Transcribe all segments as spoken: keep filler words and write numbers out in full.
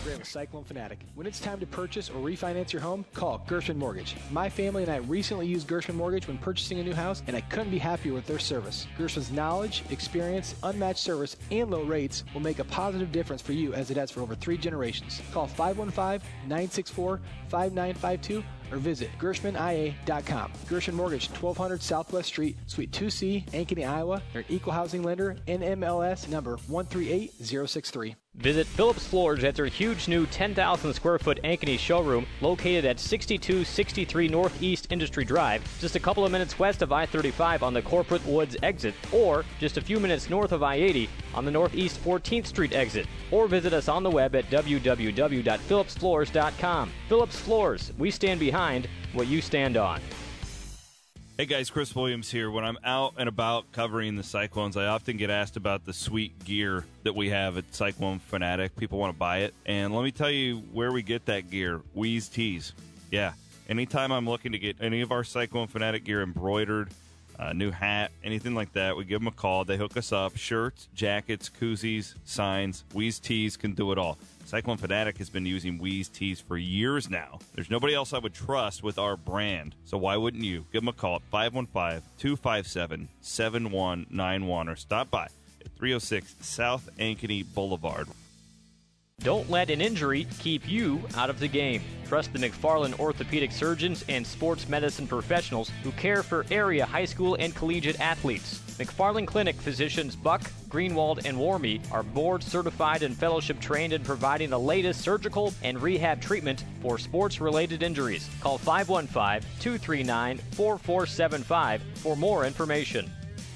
program with Cyclone Fanatic. When it's time to purchase or refinance your home, call Gershman Mortgage. My family and I recently used Gershman Mortgage when purchasing a new house, and I couldn't be happier with their service. Gershman's knowledge, experience, unmatched service, and low rates will make a positive difference for you as it has for over three generations. Call five one five, nine six four, five nine five two or visit Gershman I A dot com. Gershman Mortgage, twelve hundred Southwest Street, Suite two C, Ankeny, Iowa. They're an equal housing lender, N M L S number one three eight zero six three. Visit Phillips Floors at their huge new ten thousand square foot Ankeny showroom located at sixty-two sixty-three Northeast Industry Drive, just a couple of minutes west of I thirty-five on the Corporate Woods exit, or just a few minutes north of I eighty on the Northeast fourteenth Street exit. Or visit us on the web at w w w dot phillips floors dot com. Phillips Floors, we stand behind what you stand on. Hey guys, Chris Williams here. When I'm out and about covering the Cyclones, I often get asked about the sweet gear that we have at Cyclone Fanatic. People want to buy it. And let me tell you where we get that gear. Weeze Tees. Yeah. Anytime I'm looking to get any of our Cyclone Fanatic gear embroidered, a new hat, anything like that, we give them a call. They hook us up. Shirts, jackets, koozies, signs. Weeze Tees can do it all. Cyclone Fanatic has been using Weeze Tees for years now. There's nobody else I would trust with our brand, so why wouldn't you? Give them a call at five one five, two five seven, seven one nine one or stop by at three oh six South Ankeny Boulevard. Don't let an injury keep you out of the game. Trust the McFarland orthopedic surgeons and sports medicine professionals who care for area high school and collegiate athletes. McFarland Clinic physicians Buck, Greenwald, and Warmy are board certified and fellowship trained in providing the latest surgical and rehab treatment for sports-related injuries. Call five one five, two three nine, four four seven five for more information.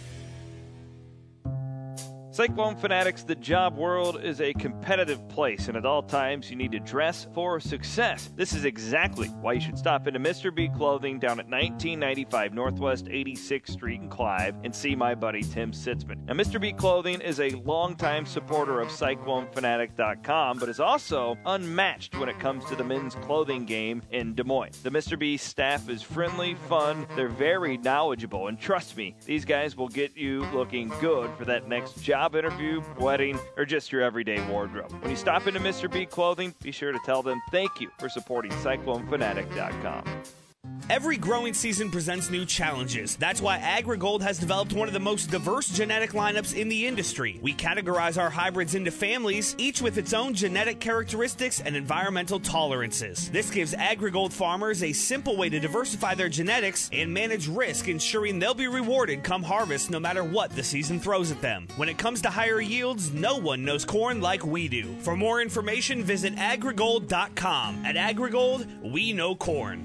Cyclone Fanatics, the job world is a competitive place, and at all times you need to dress for success. This is exactly why you should stop into Mister B Clothing down at nineteen ninety-five Northwest eighty-sixth Street in Clive and see my buddy Tim Sitzman. Now, Mister B Clothing is a longtime supporter of Cyclone Fanatic dot com, but is also unmatched when it comes to the men's clothing game in Des Moines. The Mister B staff is friendly, fun, they're very knowledgeable, and trust me, these guys will get you looking good for that next job interview, wedding, or just your everyday wardrobe. When you stop into Mister B Clothing, be sure to tell them thank you for supporting Cyclone Fanatic dot com. Every growing season presents new challenges. That's why AgriGold has developed one of the most diverse genetic lineups in the industry. We categorize our hybrids into families, each with its own genetic characteristics and environmental tolerances. This gives AgriGold farmers a simple way to diversify their genetics and manage risk, ensuring they'll be rewarded come harvest no matter what the season throws at them. When it comes to higher yields, no one knows corn like we do. For more information, visit agrigold dot com. At AgriGold, we know corn.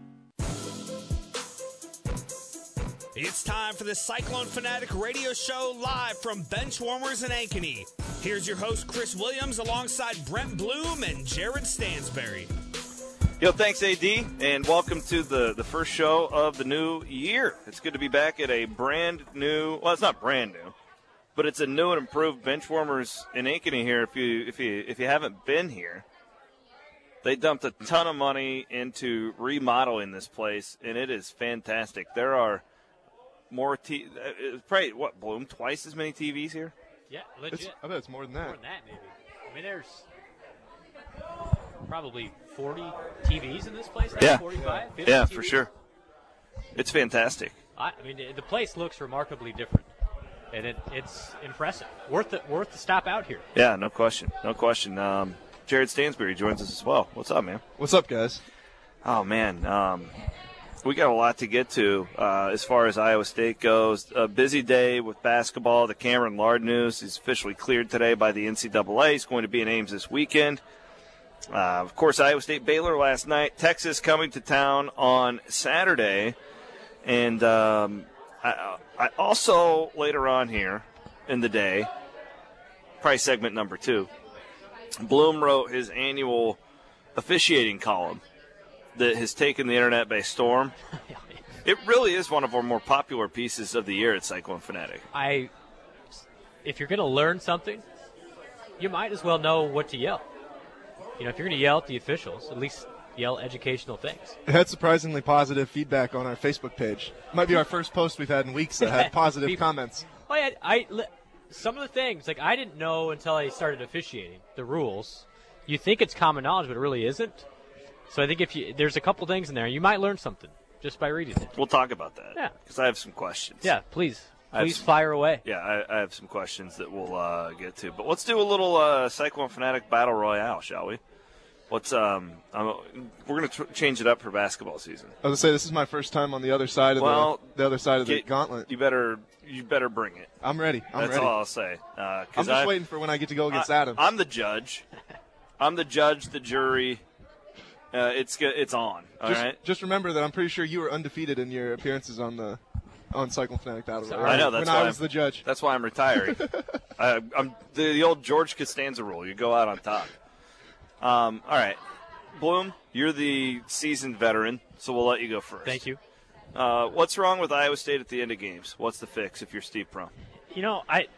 It's time for the Cyclone Fanatic radio show live from Benchwarmers in Ankeny. Here's your host, Chris Williams, alongside Brent Bloom and Jared Stansberry. Yo, thanks, A D, and welcome to the, the first show of the new year. It's good to be back at a brand new, well, it's not brand new, but it's a new and improved Benchwarmers in Ankeny here. If you if you if you haven't been here, they dumped a ton of money into remodeling this place, and it is fantastic. There are more t- uh, probably what Bloom twice as many T Vs here. Yeah, legit. It's, I bet it's more than that. More than that, maybe. I mean, there's probably forty T Vs in this place. Right? Yeah, forty-five, fifty yeah, T Vs. for sure. It's fantastic. I, I mean, the place looks remarkably different, and it, it's impressive. Worth it. Worth the stop out here. Yeah, no question, no question. Um, Jared Stansberry joins us as well. What's up, man? What's up, guys? Oh man. Um, We got a lot to get to uh, as far as Iowa State goes. A busy day with basketball. The Cameron Lard news is officially cleared today by the N C double A. He's going to be in Ames this weekend. Uh, of course, Iowa State Baylor last night. Texas coming to town on Saturday. And um, I, I also, later on here in the day, probably segment number two, Bloom wrote his annual officiating column that has taken the internet by storm. It really is one of our more popular pieces of the year at Cyclone Fanatic. I, if you're going to learn something, you might as well know what to yell. You know, if you're going to yell at the officials, at least yell educational things. It had surprisingly positive feedback on our Facebook page. Might be our first post we've had in weeks that had positive People, comments. Well, I, I, some of the things, like I didn't know until I started officiating the rules you think it's common knowledge, but it really isn't. So I think if you there's a couple things in there, you might learn something just by reading it. We'll talk about that. Yeah. Because I have some questions. Yeah, please. Please some, fire away. Yeah, I, I have some questions that we'll uh, get to. But let's do a little uh, Cyclone Fanatic Battle Royale, shall we? What's um? I'm, we're gonna tr- change it up for basketball season. I was gonna say this is my first time on the other side of well, the the other side of get, the gauntlet. You better you better bring it. I'm ready. I'm That's ready. all I'll say. Uh, I'm just I, waiting for when I get to go against I, Adam. I'm the judge. I'm the judge. The jury. Uh, it's it's on. All just, right. Just remember that I'm pretty sure you were undefeated in your appearances on the on Cyclone Fanatic Battle Royale. I know that's when why I was I'm, the judge. That's why I'm retiring. I, I'm the, the old George Costanza rule. You go out on top. Um, all right, Bloom, you're the seasoned veteran, so we'll let you go first. Thank you. Uh, what's wrong with Iowa State at the end of games? What's the fix if you're Steve Prohm? You know, I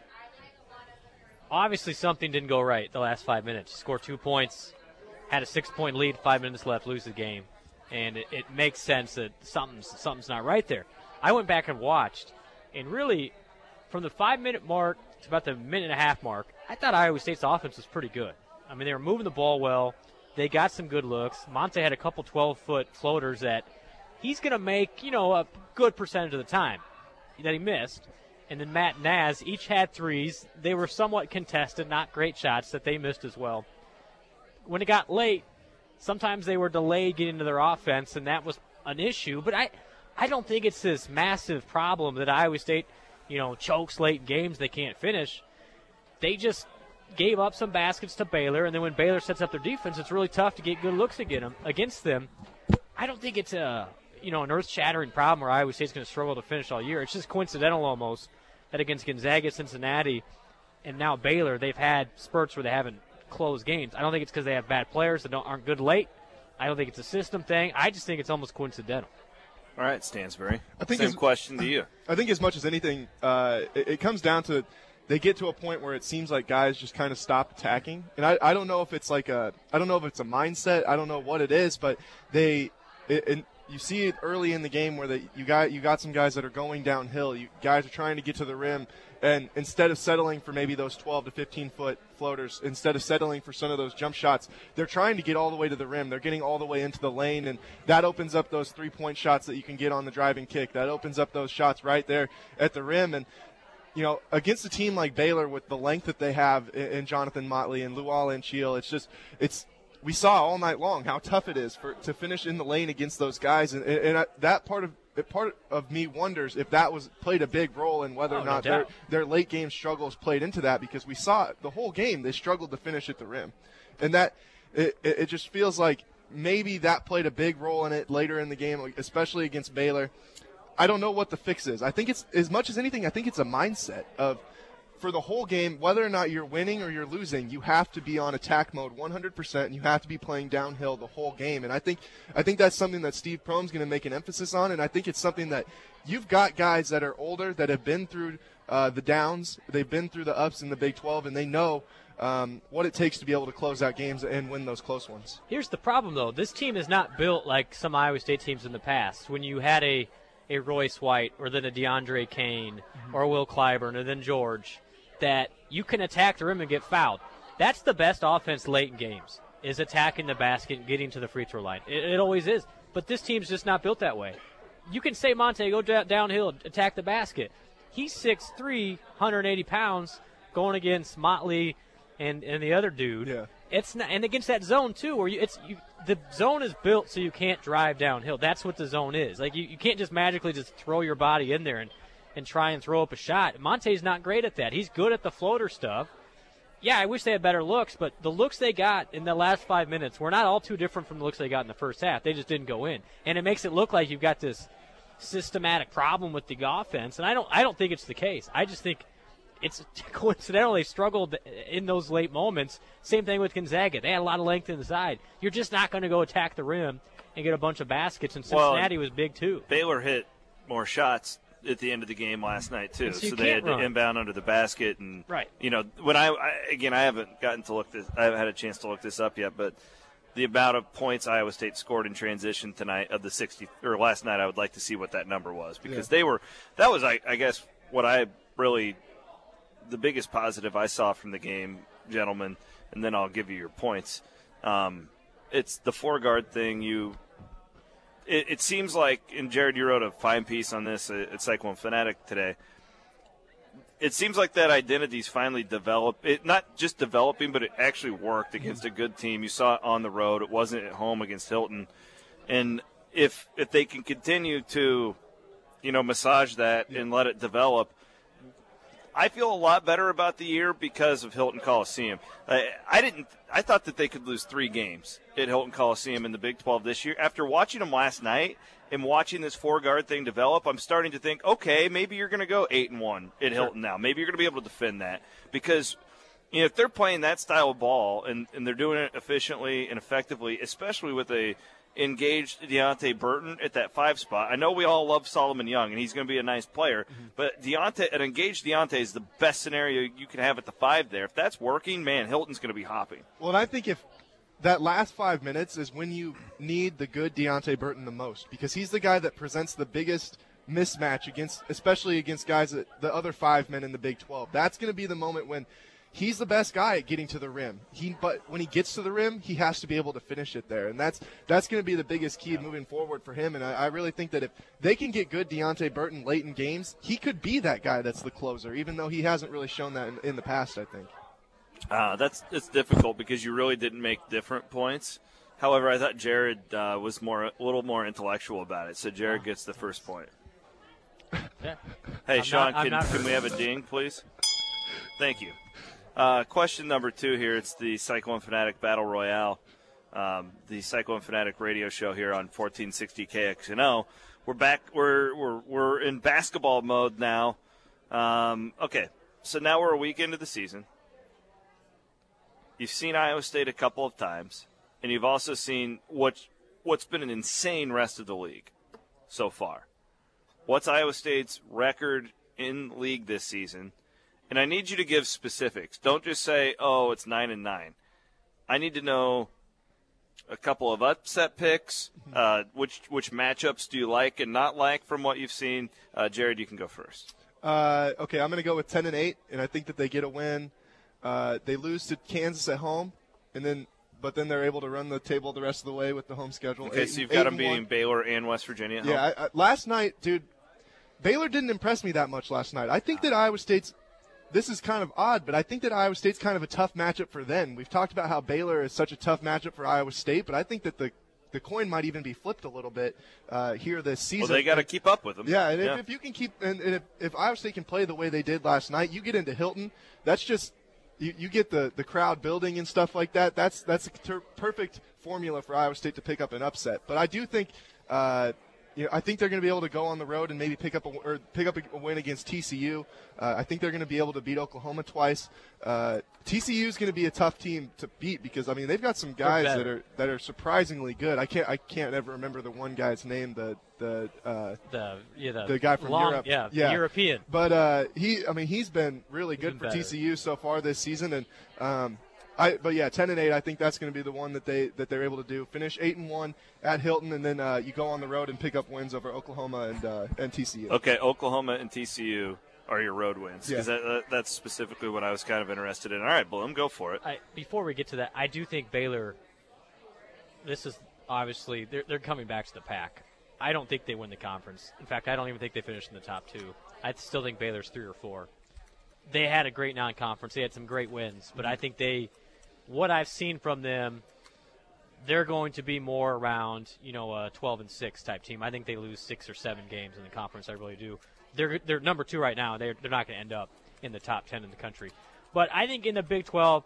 obviously something didn't go right the last five minutes. Scored two points, had a six-point lead, five minutes left, lose the game, and it, it makes sense that something's something's not right there. I went back and watched, and really, from the five-minute mark to about the minute and a half mark, I thought Iowa State's offense was pretty good. I mean, they were moving the ball well. They got some good looks. Monte had a couple twelve-foot floaters that he's going to make, you know, a good percentage of the time that he missed. And then Matt and Naz each had threes. They were somewhat contested, not great shots that they missed as well. When it got late, sometimes they were delayed getting to their offense, and that was an issue. But I, I don't think it's this massive problem that Iowa State, you know, chokes late in games they can't finish. They just gave up some baskets to Baylor, and then when Baylor sets up their defense, it's really tough to get good looks against them. Against them. I don't think it's a, you know, an earth-shattering problem where Iowa State's going to struggle to finish all year. It's just coincidental almost that against Gonzaga, Cincinnati, and now Baylor, they've had spurts where they haven't closed games. I don't think it's because they have bad players that don't, aren't good late. I don't think it's a system thing. I just think it's almost coincidental. All right, Stansbury. I think Same as, question to you. I think as much as anything, uh, it, it comes down to they get to a point where it seems like guys just kind of stop attacking. And I, I don't know if it's like a I don't know if it's a mindset. I don't know what it is, but they it, it, you see it early in the game where they, you got you got some guys that are going downhill. You guys are trying to get to the rim, and instead of settling for maybe those twelve to fifteen foot floaters, instead of settling for some of those jump shots, they're trying to get all the way to the rim. They're getting all the way into the lane, and that opens up those three point shots that you can get on the driving kick. That opens up those shots right there at the rim. And you know, against a team like Baylor with the length that they have in, in Jonathan Motley and Luol Ancheel, it's just it's. We saw all night long how tough it is for to finish in the lane against those guys, and, and I, that part of part of me wonders if that was played a big role in whether oh, or not no their their late game struggles played into that, because we saw the whole game they struggled to finish at the rim, and that it, it just feels like maybe that played a big role in it later in the game, especially against Baylor. I don't know what the fix is. I think it's as much as anything. I think it's a mindset of. For the whole game, whether or not you're winning or you're losing, you have to be on attack mode one hundred percent, and you have to be playing downhill the whole game. And I think I think that's something that Steve Prohm's going to make an emphasis on, and I think it's something that you've got guys that are older that have been through uh, the downs, they've been through the ups in the Big twelve, and they know um, what it takes to be able to close out games and win those close ones. Here's the problem, though. This team is not built like some Iowa State teams in the past. When you had a, a Royce White or then a DeAndre Kane mm-hmm. or Will Clyburn or then George, that you can attack the rim and get fouled. That's the best offense late in games, is attacking the basket and getting to the free throw line. It, it always is. But this team's just not built that way. You can say, Monte, go da- downhill, attack the basket. He's six three, one hundred eighty pounds, going against Motley and, and the other dude. Yeah. It's not, and against that zone, too, where you, it's you, the zone is built so you can't drive downhill. That's what the zone is. Like, you, you can't just magically just throw your body in there and and try and throw up a shot. Monte's not great at that. He's good at the floater stuff. Yeah, I wish they had better looks, but the looks they got in the last five minutes were not all too different from the looks they got in the first half. They just didn't go in. And it makes it look like you've got this systematic problem with the offense, and I don't I don't think it's the case. I just think it's coincidental they struggled in those late moments. Same thing with Gonzaga. They had a lot of length inside. You're just not going to go attack the rim and get a bunch of baskets, and Cincinnati well, was big too. Baylor hit more shots at the end of the game last night too, so, so they had to run. inbound under the basket, and right. You know, when I, I again I haven't gotten to look this, I haven't had a chance to look this up yet, but the amount of points Iowa State scored in transition tonight of the sixty or last night, I would like to see what that number was, because yeah. they were that was I, I guess what I really the biggest positive I saw from the game, gentlemen, and then I'll give you your points. Um, it's the four-guard thing. You, it, it seems like, and Jared, you wrote a fine piece on this at, at Cyclone Fanatic today. It seems like that identity's finally developed. It not just developing, but it actually worked against a good team. You saw it on the road. It wasn't at home against Hilton. And if if they can continue to, you know, massage that and let it develop, I feel a lot better about the year because of Hilton Coliseum. I, I didn't. I thought that they could lose three games at Hilton Coliseum in the Big twelve this year. After watching them last night and watching this four-guard thing develop, I'm starting to think, okay, maybe you're going to go eight and one at Hilton now. Maybe you're going to be able to defend that because, you know, if they're playing that style of ball and, and they're doing it efficiently and effectively, especially with a engaged Deontay Burton at that five spot. I know we all love Solomon Young, and he's going to be a nice player, mm-hmm. but Deontay, an engaged Deontay is the best scenario you can have at the five there. If that's working, man, Hilton's going to be hopping. Well, and I think if that last five minutes is when you need the good Deontay Burton the most, because he's the guy that presents the biggest mismatch against, especially against guys that the other five men in the Big twelve. That's going to be the moment when he's the best guy at getting to the rim. He, but when he gets to the rim, he has to be able to finish it there, and that's that's going to be the biggest key moving forward for him. And I, I really think that if they can get good Deontay Burton late in games, he could be that guy that's the closer, even though he hasn't really shown that in, in the past, I think. Uh, that's it's difficult because you really didn't make different points. However, I thought Jared uh, was more a little more intellectual about it, so Jared gets the first point. Yeah. Hey, I'm Sean, not, can, not can we have a ding, please? Thank you. Uh, question number two here. It's the Cyclone Fanatic Battle Royale, um, the Cyclone Fanatic radio show here on fourteen sixty K X N O. We're back. We're we're we're in basketball mode now. Um, okay, so now we're a week into the season. You've seen Iowa State a couple of times, and you've also seen what what's been an insane rest of the league so far. What's Iowa State's record in league this season? And I need you to give specifics. Don't just say, oh, it's nine and nine. I need to know a couple of upset picks. Uh, which which matchups do you like and not like from what you've seen? Uh, Jared, you can go first. Uh, okay, I'm going to go with ten and eight, and I think that they get a win. Uh, they lose to Kansas at home, and then but then they're able to run the table the rest of the way with the home schedule. Okay, eight, so you've got them beating one. Baylor and West Virginia at yeah, home. I, I, last night, dude, Baylor didn't impress me that much last night. I think that Iowa State's This is kind of odd, but I think that Iowa State's kind of a tough matchup for them. We've talked about how Baylor is such a tough matchup for Iowa State, but I think that the the coin might even be flipped a little bit uh, here this season. Well, they got to keep up with them. Yeah, and yeah. If, if you can keep, and, and if, if Iowa State can play the way they did last night, you get into Hilton. That's just you, you get the, the crowd building and stuff like that. That's that's a ter- perfect formula for Iowa State to pick up an upset. But I do think. Uh, You know, I think they're going to be able to go on the road and maybe pick up a, or pick up a win against T C U. Uh, I think they're going to be able to beat Oklahoma twice. Uh, T C U is going to be a tough team to beat because I mean they've got some guys that are that are surprisingly good. I can't I can't ever remember the one guy's name. The the uh, the yeah the, the guy from long, Europe. Yeah, yeah. the European. But uh, he I mean he's been really He's good been for better. T C U so far this season and. Um, I, but yeah, ten and eight. I think that's going to be the one that they that they're able to do. Finish eight and one at Hilton, and then uh, you go on the road and pick up wins over Oklahoma and uh, and T C U. Okay, Oklahoma and T C U are your road wins because Yeah. that, that, that's specifically what I was kind of interested in. All right, Bloom, go for it. I, before we get to that, I do think Baylor. This is obviously they're they're coming back to the pack. I don't think they win the conference. In fact, I don't even think they finish in the top two. I still think Baylor's three or four. They had a great non-conference. They had some great wins, but I think they. What I've seen from them, they're going to be more around, you know, a twelve and six type team. I think they lose six or seven games in the conference. I really do. They're they're number two right now. They're they're not going to end up in the top ten in the country. But I think in the Big twelve,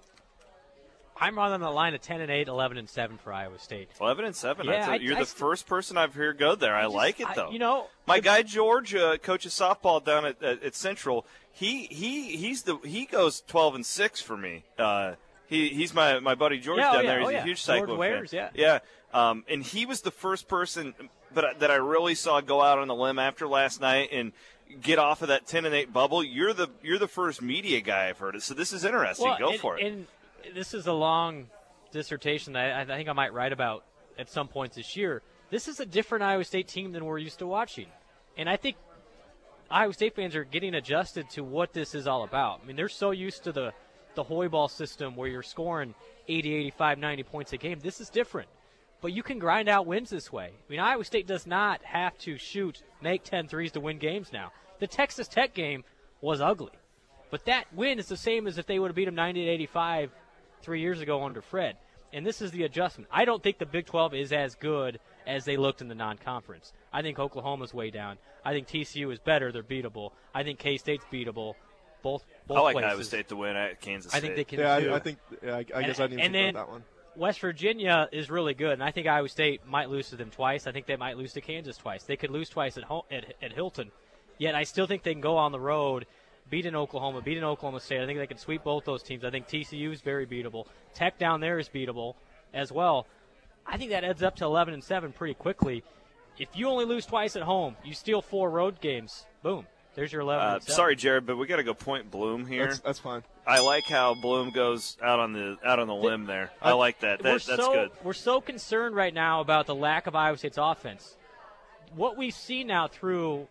I'm on the line of ten and eight, eleven and seven for Iowa State. Eleven and seven. Yeah, That's a, I- you're I the st- first person I've heard go there. I, I just- like it I- though. you know, my the- guy George uh, coaches softball down at, at, at Central. He he he's the he goes twelve and six for me. Uh, He he's my, my buddy George Yeah, oh, down yeah, there. He's oh, a yeah. huge George Cyclone Wares, fan. yeah. Yeah. Um, and he was the first person that that I really saw go out on the limb after last night and get off of that ten and eight bubble. You're the you're the first media guy I've heard it. So this is interesting. Well, go and, for it. And this is a long dissertation that I, I think I might write about at some points this year. This is a different Iowa State team than we're used to watching, and I think Iowa State fans are getting adjusted to what this is all about. I mean, they're so used to the the Hoiberg system where you're scoring eighty, eighty-five, ninety points a game. This is different. But you can grind out wins this way. I mean, Iowa State does not have to shoot, make ten threes to win games now. The Texas Tech game was ugly. But that win is the same as if they would have beat them ninety to eighty-five three years ago under Fred. And this is the adjustment. I don't think the Big twelve is as good as they looked in the non-conference. I think Oklahoma's way down. I think T C U is better. They're beatable. I think K-State's beatable. Both, both I like places. Iowa State to win at Kansas State. I think they can Yeah, do. I, I think. Yeah, I, I guess I and, didn't and think then about that one. West Virginia is really good, and I think Iowa State might lose to them twice. I think they might lose to Kansas twice. They could lose twice at, home, at, at Hilton. Yet I still think they can go on the road, beat in Oklahoma, beat in Oklahoma State. I think they can sweep both those teams. I think T C U is very beatable. Tech down there is beatable as well. I think that adds up to eleven and seven pretty quickly. If you only lose twice at home, you steal four road games, boom. There's your eleven. Uh, sorry, Jared, but we got to go point Bloom here. That's, that's fine. I like how Bloom goes out on the out on the limb there. I like that. that we're that's so, good. We're so concerned right now about the lack of Iowa State's offense. What we see now through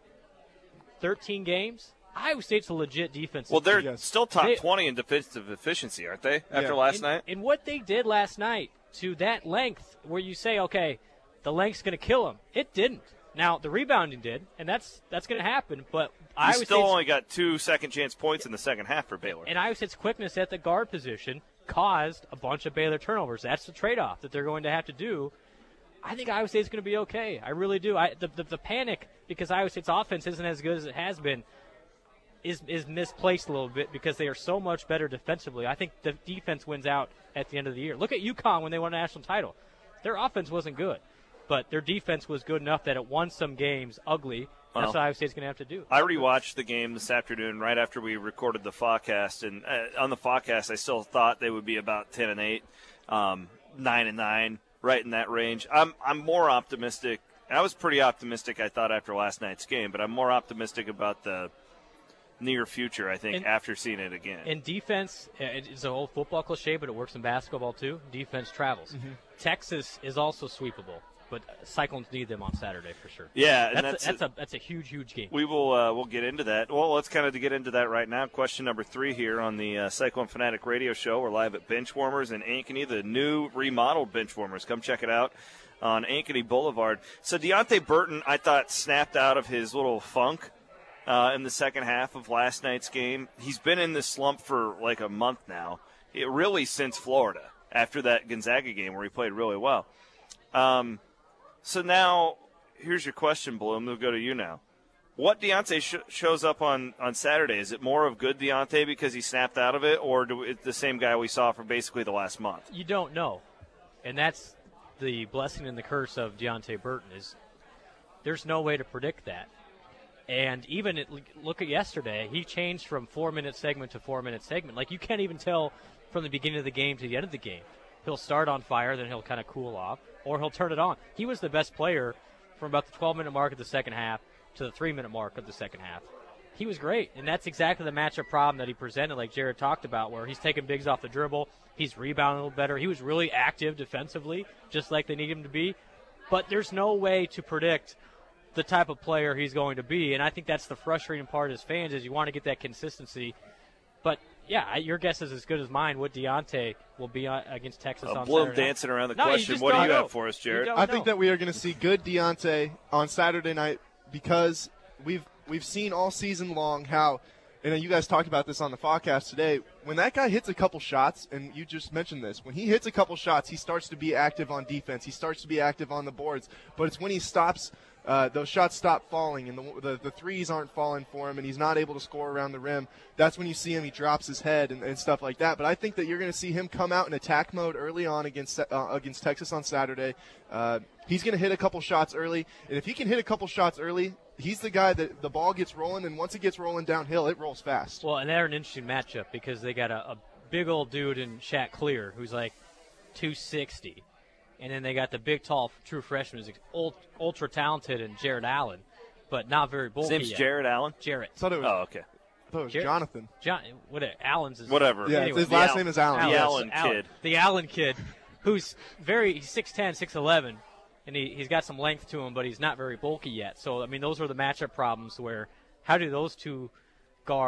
thirteen games, Iowa State's a legit defense. Well, they're Yes. still top They- twenty in defensive efficiency, aren't they? After Yeah. last and, night. and what they did last night to that length, where you say, okay, the length's going to kill them, it didn't. Now the rebounding did, and that's that's going to happen. But You Iowa still State's, only got two second chance points in the second half for Baylor. and Iowa State's quickness at the guard position caused a bunch of Baylor turnovers. That's the trade-off that they're going to have to do. I think Iowa State's going to be okay. I really do. I, the, the the panic because Iowa State's offense isn't as good as it has been is is misplaced a little bit because they are so much better defensively. I think the defense wins out at the end of the year. Look at UConn when they won a national title. Their offense wasn't good, but their defense was good enough that it won some games ugly. That's Well, what Iowa State's going to have to do. I rewatched the game this afternoon right after we recorded the Fawcast, and uh, on the Fawcast, I still thought they would be about ten and eight, um, nine and nine, right in that range. I'm I'm more optimistic. I was pretty optimistic, I thought, after last night's game, but I'm more optimistic about the near future, I think, And- after seeing it again. In defense, uh, it's an old football cliche, but it works in basketball too. Defense travels. Mm-hmm. Texas is also sweepable, but Cyclones need them on Saturday for sure. yeah, and That's that's a, that's a that's a huge huge game. We will uh, we'll get into that. Well, let's kind of get into that right now. Question number three here on the uh, Cyclone Fanatic Radio Show. We're live at Benchwarmers in Ankeny, the new remodeled Benchwarmers. Come check it out on Ankeny Boulevard. So Deontay Burton, I thought, snapped out of his little funk uh, in the second half of last night's game. He's been in this slump for like a month now, it really since Florida, after that Gonzaga game where he played really well. Um, so now, here's your question, Bloom. We'll go to you now. What Deontay sh- shows up on, on Saturday? Is it more of good Deontay because he snapped out of it, or do it the same guy we saw for basically the last month? You don't know, and that's the blessing and the curse of Deontay Burton is there's no way to predict that. And even it, look at yesterday, he changed from four-minute segment to four-minute segment. Like, you can't even tell from the beginning of the game to the end of the game. He'll start on fire, then he'll kind of cool off, or he'll turn it on. He was the best player from about the twelve-minute mark of the second half to the three-minute mark of the second half. He was great, and that's exactly the matchup problem that he presented, like Jared talked about, where he's taking bigs off the dribble, he's rebounding a little better. He was really active defensively, just like they need him to be. But there's no way to predict the type of player he's going to be, and I think that's the frustrating part as fans is you want to get that consistency. But, yeah, your guess is as good as mine what Deontay will be on, against Texas Uh, on Bloom Saturday night. dancing around the No, you question. just What do don't you know. have for us, You Jared? don't I think know. that we are going to see good Deontay on Saturday night because we've we've seen all season long how, and you guys talked about this on the podcast today, when that guy hits a couple shots, and you just mentioned this, when he hits a couple shots, he starts to be active on defense. He starts to be active on the boards. But it's when he stops, uh, those shots stop falling, and the, the the threes aren't falling for him, and he's not able to score around the rim. That's when you see him, he drops his head and, and stuff like that. But I think that you're going to see him come out in attack mode early on against uh, against Texas on Saturday. Uh, he's going to hit a couple shots early, and if he can hit a couple shots early, he's the guy that the ball gets rolling, and once it gets rolling downhill, it rolls fast. Well, and they're an interesting matchup because they got a, a big old dude in Shaq Clear who's like two sixty. And then they got the big, tall, true freshman who's ult- ultra talented and Jared Allen, but not very bulky His name's yet. Jared Allen? Jarrett. I thought it was, Oh, okay. I thought it was Jared- Jonathan. John, what? Allen's is Whatever. Yeah, Anyway, his the last Al- name is Allen. the Yes. Allen kid. The Allen kid, who's very he's six ten, six eleven, and he, he's got some length to him, but he's not very bulky yet. So, I mean, those are the matchup problems where how do those two guard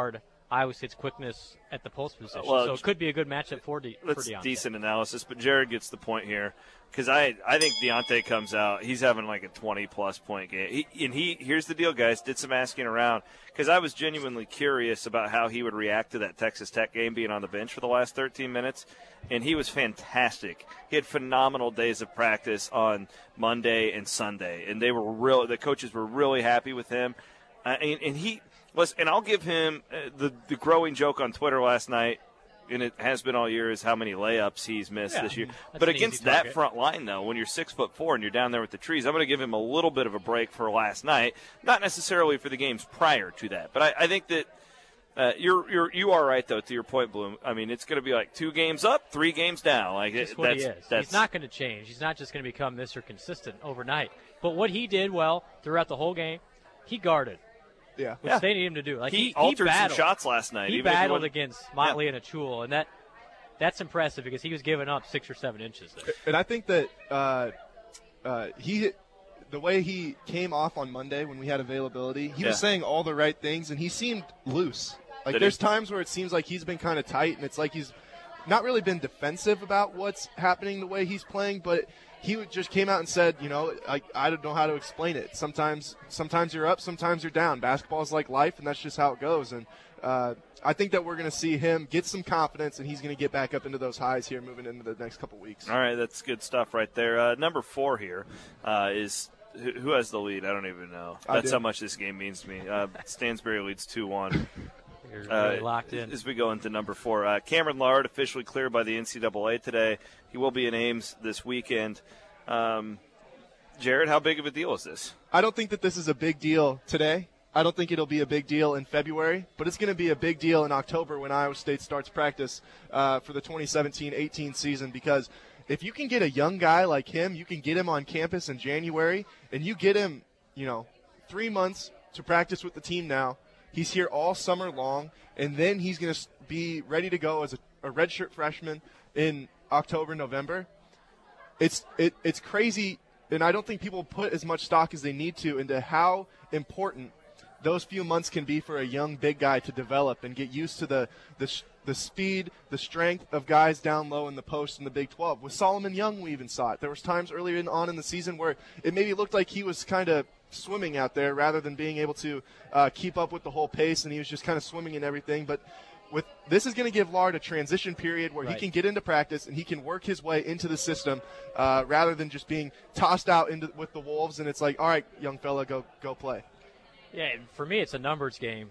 Iowa State's quickness at the post position. Well, so it could be a good matchup for, De- for That's Deontay. decent analysis, but Jared gets the point here because I, I think Deontay comes out. He's having like a twenty-plus point game. He, and he here's the deal, guys. Did some asking around because I was genuinely curious about how he would react to that Texas Tech game being on the bench for the last thirteen minutes, and he was fantastic. He had phenomenal days of practice on Monday and Sunday, and they were real. The coaches were really happy with him, uh, and, and he – Listen, and I'll give him uh, the the growing joke on Twitter last night, and it has been all year, is how many layups he's missed yeah, this year. that's But an against easy that target. front line, though, when you're six foot four and you're down there with the trees, I'm going to give him a little bit of a break for last night. Not necessarily for the games prior to that, but I, I think that uh, you're you're you are right though. To your point, Bloom. I mean, it's going to be like two games up, three games down. Like Just it, what that's, he is. That's, He's not going to change. He's not just going to become Mister Consistent overnight. But what he did well throughout the whole game, he guarded. Yeah. Which Yeah. they need him to do. Like he, he, altered he battled. some shots last night. He even if he battled wasn't- against Motley and Achul, and that that's impressive because he was giving up six or seven inches there. And I think that uh, uh, he, the way he came off on Monday when we had availability, he Yeah. was saying all the right things, and he seemed loose. Like Did he? there's times where it seems like he's been kind of tight, and it's like he's not really been defensive about what's happening the way he's playing, but he would- just came out and said, you know, I, I don't know how to explain it. Sometimes, sometimes you're up, sometimes you're down. Basketball is like life, and that's just how it goes. And uh, I think that we're going to see him get some confidence, and he's going to get back up into those highs here moving into the next couple weeks. All right, that's good stuff right there. Uh, number four here uh, is who, who has the lead? I don't even know. I That's do. how much this game means to me. Uh, Stansbury leads two one. You're really Uh, locked in. As we go into number four, uh, Cameron Lard officially cleared by the N C double A today. He will be in Ames this weekend. Um, Jared, how big of a deal is this? I don't think that this is a big deal today. I don't think it'll be a big deal in February, but it's going to be a big deal in October when Iowa State starts practice uh, for the twenty seventeen eighteen season, because if you can get a young guy like him, you can get him on campus in January, and you get him, you know, three months to practice with the team now. He's here all summer long, and then he's going to be ready to go as a, a redshirt freshman in October, November. It's it, it's crazy, and I don't think people put as much stock as they need to into how important those few months can be for a young big guy to develop and get used to the the, sh- the speed, the strength of guys down low in the post in the Big twelve. With Solomon Young, we even saw it. There was times earlier in, on in the season where it maybe looked like he was kind of swimming out there rather than being able to uh, keep up with the whole pace, and he was just kind of swimming in everything. But with this is going to give Lard a transition period where Right. he can get into practice and he can work his way into the system uh, rather than just being tossed out into with the Wolves, and it's like, all right, young fella, go go play. Yeah, and for me, it's a numbers game.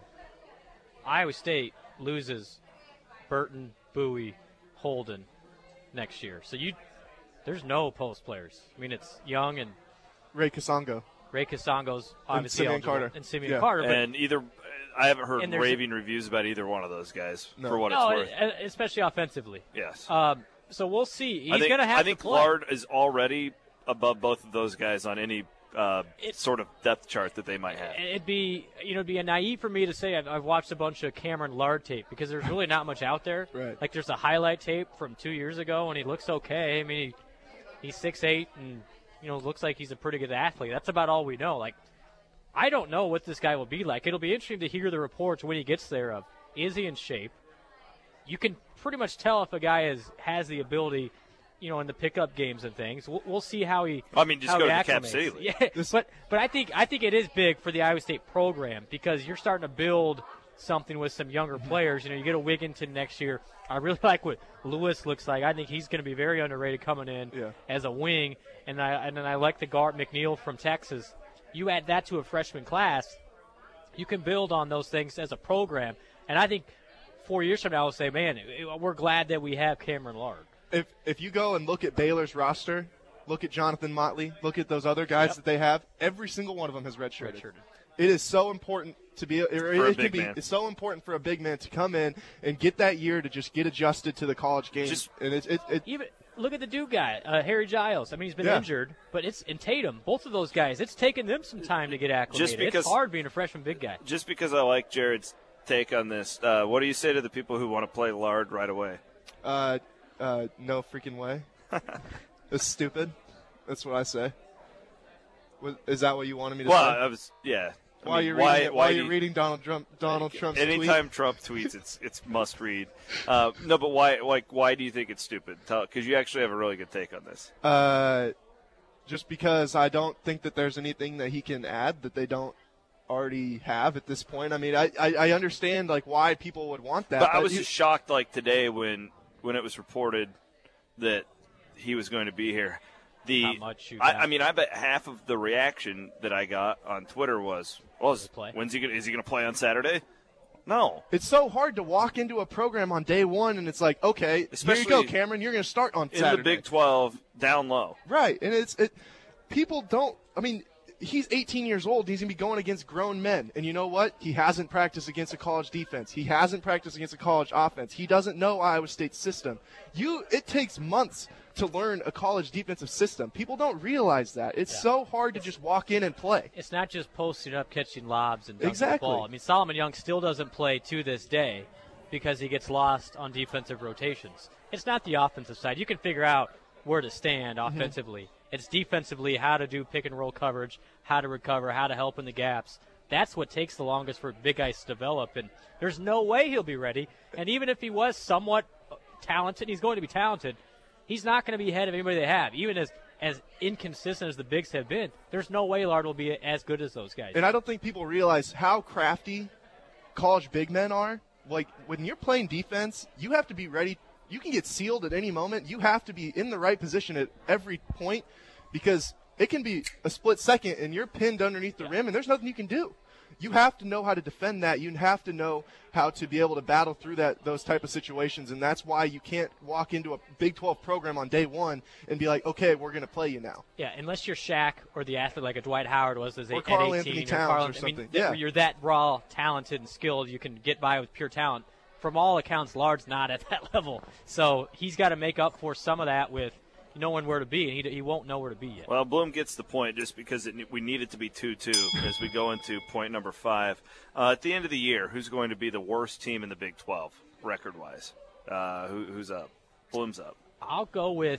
Iowa State loses Burton, Bowie, Holden next year. So you, there's no post players. I mean, it's Young and Ray Kasongo. Ray Kasongo's obviously Simeon eligible, Carter. and Simeon Yeah. Carter. But And either I haven't heard And there's raving reviews about either one of those guys No. for what no, it's worth. e- especially offensively. Yes. Um, so we'll see. He's I think, going to have I think to play. Lard is already above both of those guys on any uh, It's- sort of depth chart that they might have. It'd be, you know, it'd be a naive for me to say I've, I've watched a bunch of Cameron Lard tape because there's really not much out there. Right. Like there's a highlight tape from two years ago, and he looks okay. I mean, he, he's six eight, and you know, looks like he's a pretty good athlete. That's about all we know. Like, I don't know what this guy will be like. It'll be interesting to hear the reports when he gets there of is he in shape. You can pretty much tell if a guy is has the ability, you know, in the pickup games and things. We'll, we'll see how he. I mean, just how go he to the Cap acclimates. City League. Yeah, This- but but I think I think it is big for the Iowa State program because you're starting to build something with some younger players. You know, you get a Wigginton next year. I really like what Lewis looks like. I think he's going to be very underrated coming in Yeah. as a wing, and I and then I like the guard McNeil from Texas. You add that to a freshman class, you can build on those things as a program. And I think four years from now, I'll say, man, we're glad that we have Cameron Lard. If if you go and look at Baylor's roster, look at Jonathan Motley, look at those other guys Yep. that they have, every single one of them has redshirted. Redshirted. It is so important to be. It, For it a can big be. man. It's so important for a big man to come in and get that year to just get adjusted to the college game. Just- and it's it, it, Even look at the Duke guy, uh, Harry Giles. I mean, he's been Yeah. injured, but it's in Tatum. Both of those guys, it's taken them some time to get acclimated. Just because- it's hard being a freshman big guy. Just because I like Jared's take on this, uh, what do you say to the people who want to play Lard right away? uh, uh, no freaking way. It's stupid. That's what I say. Was, is that what you wanted me to Well, say? I was, yeah. While mean, you're why, reading, it, why while do you're you, reading Donald Trump, Donald Trump's anytime tweet. Trump tweets, it's it's must read. Uh, no, but why like why do you think it's stupid? Because you actually have a really good take on this. Uh, just because I don't think that there's anything that he can add that they don't already have at this point. I mean, I, I, I understand like why people would want that. But, but I was you, just shocked like today when when it was reported that he was going to be here. The How much you I, got. I mean, I bet half of the reaction that I got on Twitter was, "Well, is, play? when's he gonna, is he going to play on Saturday?" No. It's so hard to walk into a program on day one and it's like, okay, Especially here you go, Cameron. You're going to start on in Saturday. the Big twelve, down low. Right, and it's it. People don't. I mean, he's eighteen years old. He's gonna be going against grown men, and you know what? He hasn't practiced against a college defense. He hasn't practiced against a college offense. He doesn't know Iowa State's system. You, it takes months to learn a college defensive system. People don't realize that. It's Yeah. so hard to just walk in and play. It's not just posting up, catching lobs, and dunking Exactly. the ball. I mean, Solomon Young still doesn't play to this day because he gets lost on defensive rotations. It's not the offensive side. You can figure out where to stand offensively. Mm-hmm. It's defensively how to do pick and roll coverage, how to recover, how to help in the gaps. That's what takes the longest for big guys to develop, and there's no way he'll be ready. And even if he was somewhat talented, he's going to be talented, he's not going to be ahead of anybody they have. Even as as inconsistent as the bigs have been, there's no way Lard will be as good as those guys. And I don't think people realize how crafty college big men are. Like, when you're playing defense, you have to be ready. You can get sealed at any moment. You have to be in the right position at every point because it can be a split second and you're pinned underneath the Yeah. rim and there's nothing you can do. You have to know how to defend that. You have to know how to be able to battle through that those type of situations, and that's why you can't walk into a Big twelve program on day one and be like, okay, we're going to play you now. Yeah, unless you're Shaq or the athlete like a Dwight Howard was as Or a, Karl at eighteen. Anthony or Towns Karl, or I mean, something. that- Yeah. where you're that raw, talented, and skilled, you can get by with pure talent. From all accounts, Lard's not at that level. So he's got to make up for some of that with knowing where to be, and he, he won't know where to be yet. Well, Bloom gets the point just because it, we need it to be two two as we go into point number five. Uh, at the end of the year, who's going to be the worst team in the Big twelve, record-wise? Uh, who, who's up? Bloom's up. I'll go with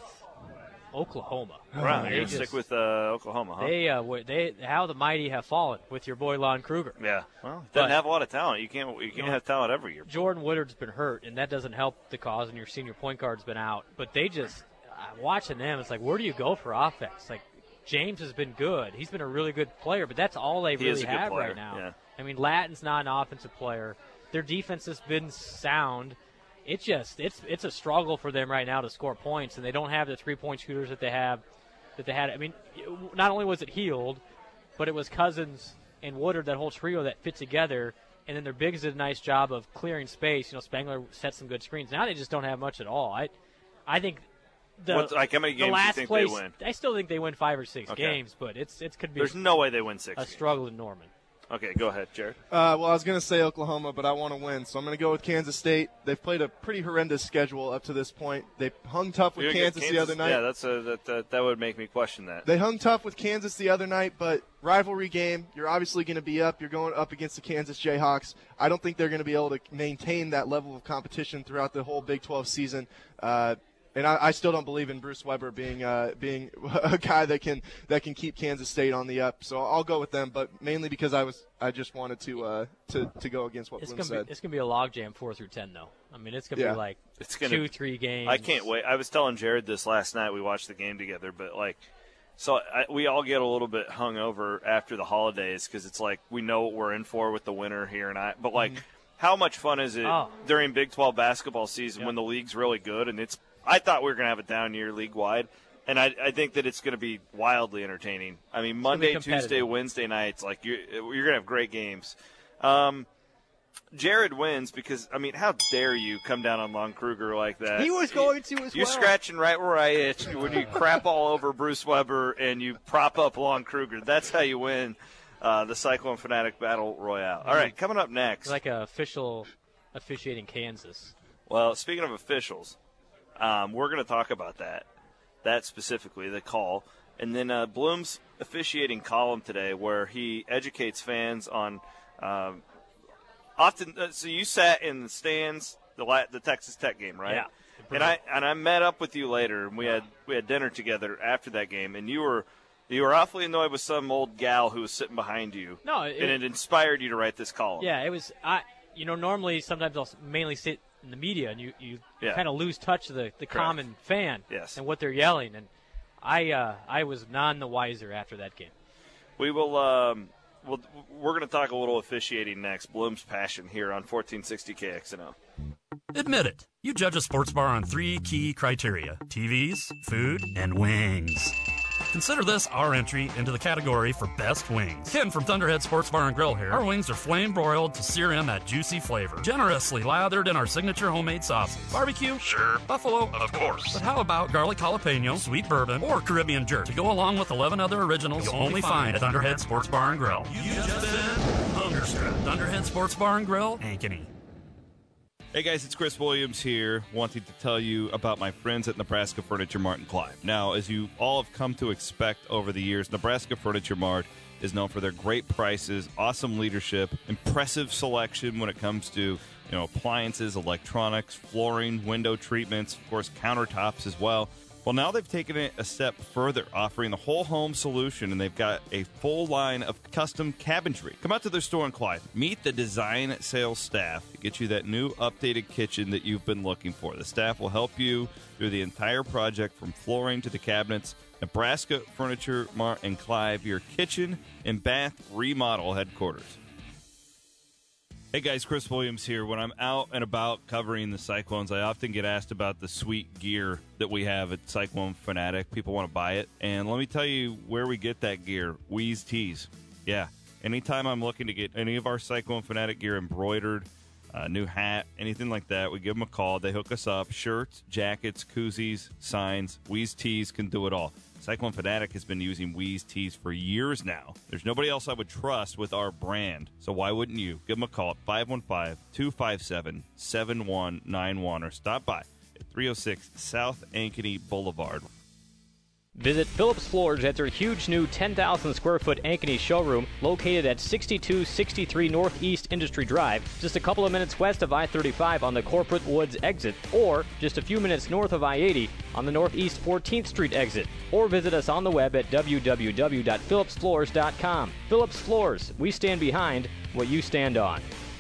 Oklahoma. Right, They you're going to just- stick with uh, Oklahoma, huh? They, uh, w- they, how the mighty have fallen with your boy Lon Kruger. yeah. Well, he But- doesn't have a lot of talent. You can't you can't No. have talent every year. Jordan Woodard's been hurt, and that doesn't help the cause, and your senior point guard's been out. But they just, uh, watching them, it's like, where do you go for offense? Like, James has been good. He's been a really good player, but that's all they He is really a good have player, right now. yeah. I mean, Lattin's not an offensive player. Their defense has been sound. It's just, it's it's a struggle for them right now to score points, and they don't have the three-point shooters that they have, that they had. I mean, not only was it Heald, but it was Cousins and Woodard, that whole trio that fit together. And then their bigs did a nice job of clearing space. You know, Spangler set some good screens. Now they just don't have much at all. I, I think the What- like, how many the games do you last think place, they win? I still think they win five or six Okay. games, but it's it's could be There's no way they win six. a games. struggle in Norman. Okay, go ahead, Jared. Uh, well, I was going to say Oklahoma, but I want to win, so I'm going to go with Kansas State. They've played a pretty horrendous schedule up to this point. They hung tough with You're gonna get Kansas, the other night. Yeah, that's a, that, that that would make me question that. They hung tough with Kansas the other night, but rivalry game, you're obviously going to be up. You're going up against the Kansas Jayhawks. I don't think they're going to be able to maintain that level of competition throughout the whole Big twelve season. Uh, and I, I still don't believe in Bruce Weber being uh, being a guy that can that can keep Kansas State on the up. So I'll go with them, but mainly because I was I just wanted to uh, to to go against what It's Bloom gonna said. be it's gonna be a logjam four through ten though. I mean, it's gonna Yeah. be like It's gonna- two three games. I can't wait. I was telling Jared this last night. We watched the game together, but like, so I, we all get a little bit hungover after the holidays because it's like we know what we're in for with the winter here and I. But like, how much fun is it Oh. during Big twelve basketball season when the league's really good and it's? I thought we were gonna have a down year league wide. And I, I think that it's going to be wildly entertaining. I mean, Monday, competitive. Tuesday, Wednesday nights, like you're, you're going to have great games. Um, Jared wins because, I mean, how dare you come down on Lon Kruger like that? He was going to as You're well. scratching right where I itch when you crap all over Bruce Weber and you prop up Lon Kruger. That's how you win uh, the Cyclone Fanatic Battle Royale. All right, coming up next. Like a official officiating Kansas. Well, speaking of officials, um, we're going to talk about that, that specifically, the call. And then uh, Bloom's officiating column today where he educates fans on um, often uh, – so you sat in the stands the la- the Texas Tech game, right? Yeah. And I and I met up with you later, and we had we had dinner together after that game, and you were You were awfully annoyed with some old gal who was sitting behind you. No, it, and it inspired you to write this column. Yeah, it was. I, you know, normally sometimes I'll mainly sit in the media, and you, you yeah. kind of lose touch of the, the common fan yes. and what they're yelling. And I uh, I was none the wiser after that game. We will. Um, we'll we're going to talk a little officiating next. Bloom's Passion here on fourteen sixty K X N O. Admit it. You judge a sports bar on three key criteria: T Vs, food, and wings. Consider this our entry into the category for best wings. Ken from Thunderhead Sports Bar and Grill here. Our wings are flame broiled to sear in that juicy flavor. Generously lathered in our signature homemade sauces. Barbecue? Sure. Buffalo? Of course. But how about garlic jalapeno, sweet bourbon, or Caribbean jerk to go along with eleven other originals you'll only find at Thunderhead Sports Bar and Grill. You just been Thunderstruck. Thunderhead Sports Bar and Grill, Ankeny. Hey guys, it's Chris Williams here, wanting to tell you about my friends at Nebraska Furniture Mart and Clive. Now, as you all have come to expect over the years, Nebraska Furniture Mart is known for their great prices, awesome leadership, impressive selection when it comes to, you know, appliances, electronics, flooring, window treatments, of course, countertops as well. Well, now they've taken it a step further, offering the whole home solution, and they've got a full line of custom cabinetry. Come out to their store in Clyde. Meet the design sales staff to get you that new updated kitchen that you've been looking for. The staff will help you through the entire project, from flooring to the cabinets. Nebraska Furniture Mart and Clive, your kitchen and bath remodel headquarters. Hey guys, Chris Williams here. When I'm out and about covering the Cyclones, I often get asked about the sweet gear that we have at Cyclone Fanatic. People want to buy it. And let me tell you where we get that gear. Weeze Tees. Yeah. Anytime I'm looking to get any of our Cyclone Fanatic gear embroidered, a new hat, anything like that, we give them a call. They hook us up. Shirts, jackets, koozies, signs. Weeze Tees can do it all. Cyclone Fanatic has been using Weeze Tees for years now. There's nobody else I would trust with our brand, so why wouldn't you? Give them a call at five one five, two five seven, seven one nine one or stop by at three oh six South Ankeny Boulevard. Visit Phillips Floors at their huge new ten thousand square foot Ankeny showroom located at sixty-two sixty-three Northeast Industry Drive, just a couple of minutes west of I thirty-five on the Corporate Woods exit, or just a few minutes north of I eighty on the Northeast fourteenth Street exit. Or visit us on the web at w w w dot phillips floors dot com. Phillips Floors, we stand behind what you stand on.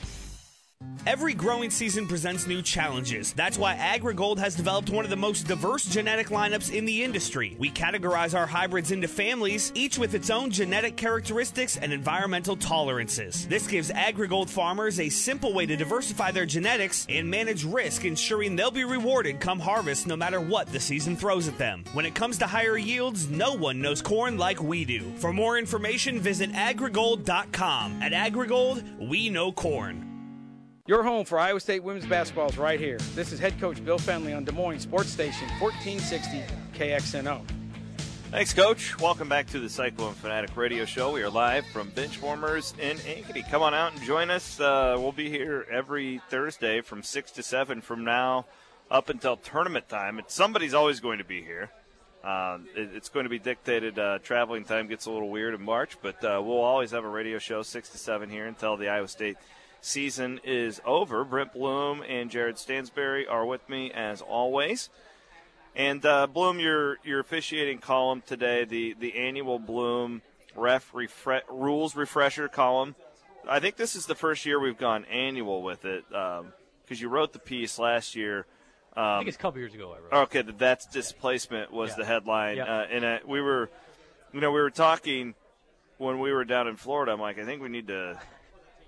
Every growing season presents new challenges. That's why AgriGold has developed one of the most diverse genetic lineups in the industry. We categorize our hybrids into families, each with its own genetic characteristics and environmental tolerances. This gives AgriGold farmers a simple way to diversify their genetics and manage risk, ensuring they'll be rewarded come harvest no matter what the season throws at them. When it comes to higher yields, no one knows corn like we do. For more information, visit agrigold dot com. At AgriGold, we know corn. Your home for Iowa State women's basketball is right here. This is head coach Bill Fenley on Des Moines Sports Station fourteen sixty K X N O. Thanks, Coach. Welcome back to the Cyclone Fanatic Radio Show. We are live from Benchwarmers in Ankeny. Come on out and join us. Uh, we'll be here every Thursday from six to seven from now up until tournament time. And somebody's always going to be here. Uh, it, it's going to be dictated. Uh, traveling time gets a little weird in March, but uh, we'll always have a radio show six to seven here until the Iowa State season is over. Brent Bloom and Jared Stansberry are with me as always. And uh, Bloom, your your officiating column today, the, the annual Bloom Ref refre- Rules Refresher column. I think this is the first year we've gone annual with it because um, you wrote the piece last year. Um, I think it's a couple years ago I wrote. Okay, the That's Displacement was yeah. the headline. Yeah. Uh, and uh, we were, you know, we were talking when we were down in Florida. I'm like, I think we need to –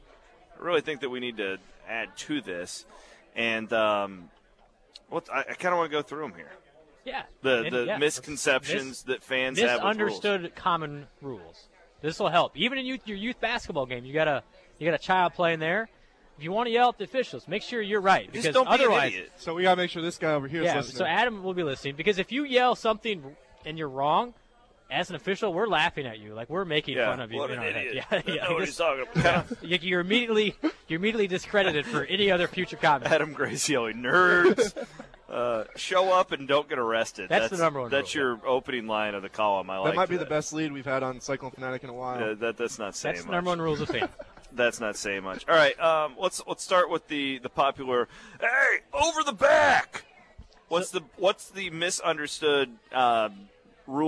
I really think that we need to add to this, and um, well, I, I kind of want to go through them here. Yeah. The and, the yeah. misconceptions Mis- that fans have with misunderstood rules. common rules. This will help. Even in youth, your youth basketball game, you got a you got a child playing there. If you want to yell at the officials, make sure you're right, because Just don't otherwise, be an idiot. So we got to make sure this guy over here is yeah. listening. So Adam will be listening, because if you yell something and you're wrong, as an official, we're laughing at you, like we're making Yeah, fun of you. what in an our head. idiot. Yeah, I yeah. know what This- he's talking about. you- You're immediately you're immediately discredited for any other future comment. Adam Grace yelling, nerds, uh, show up and don't get arrested. That's the number one That's rule. your opening line of the column. I that like might be that. the best lead we've had on Cyclone Fanatic in a while. Uh, that, that's not saying That's the much. number one rules of fame. That's not saying much. All right, um, let's let's start with the, the popular. Hey, over the back. What's the what's the misunderstood um, rule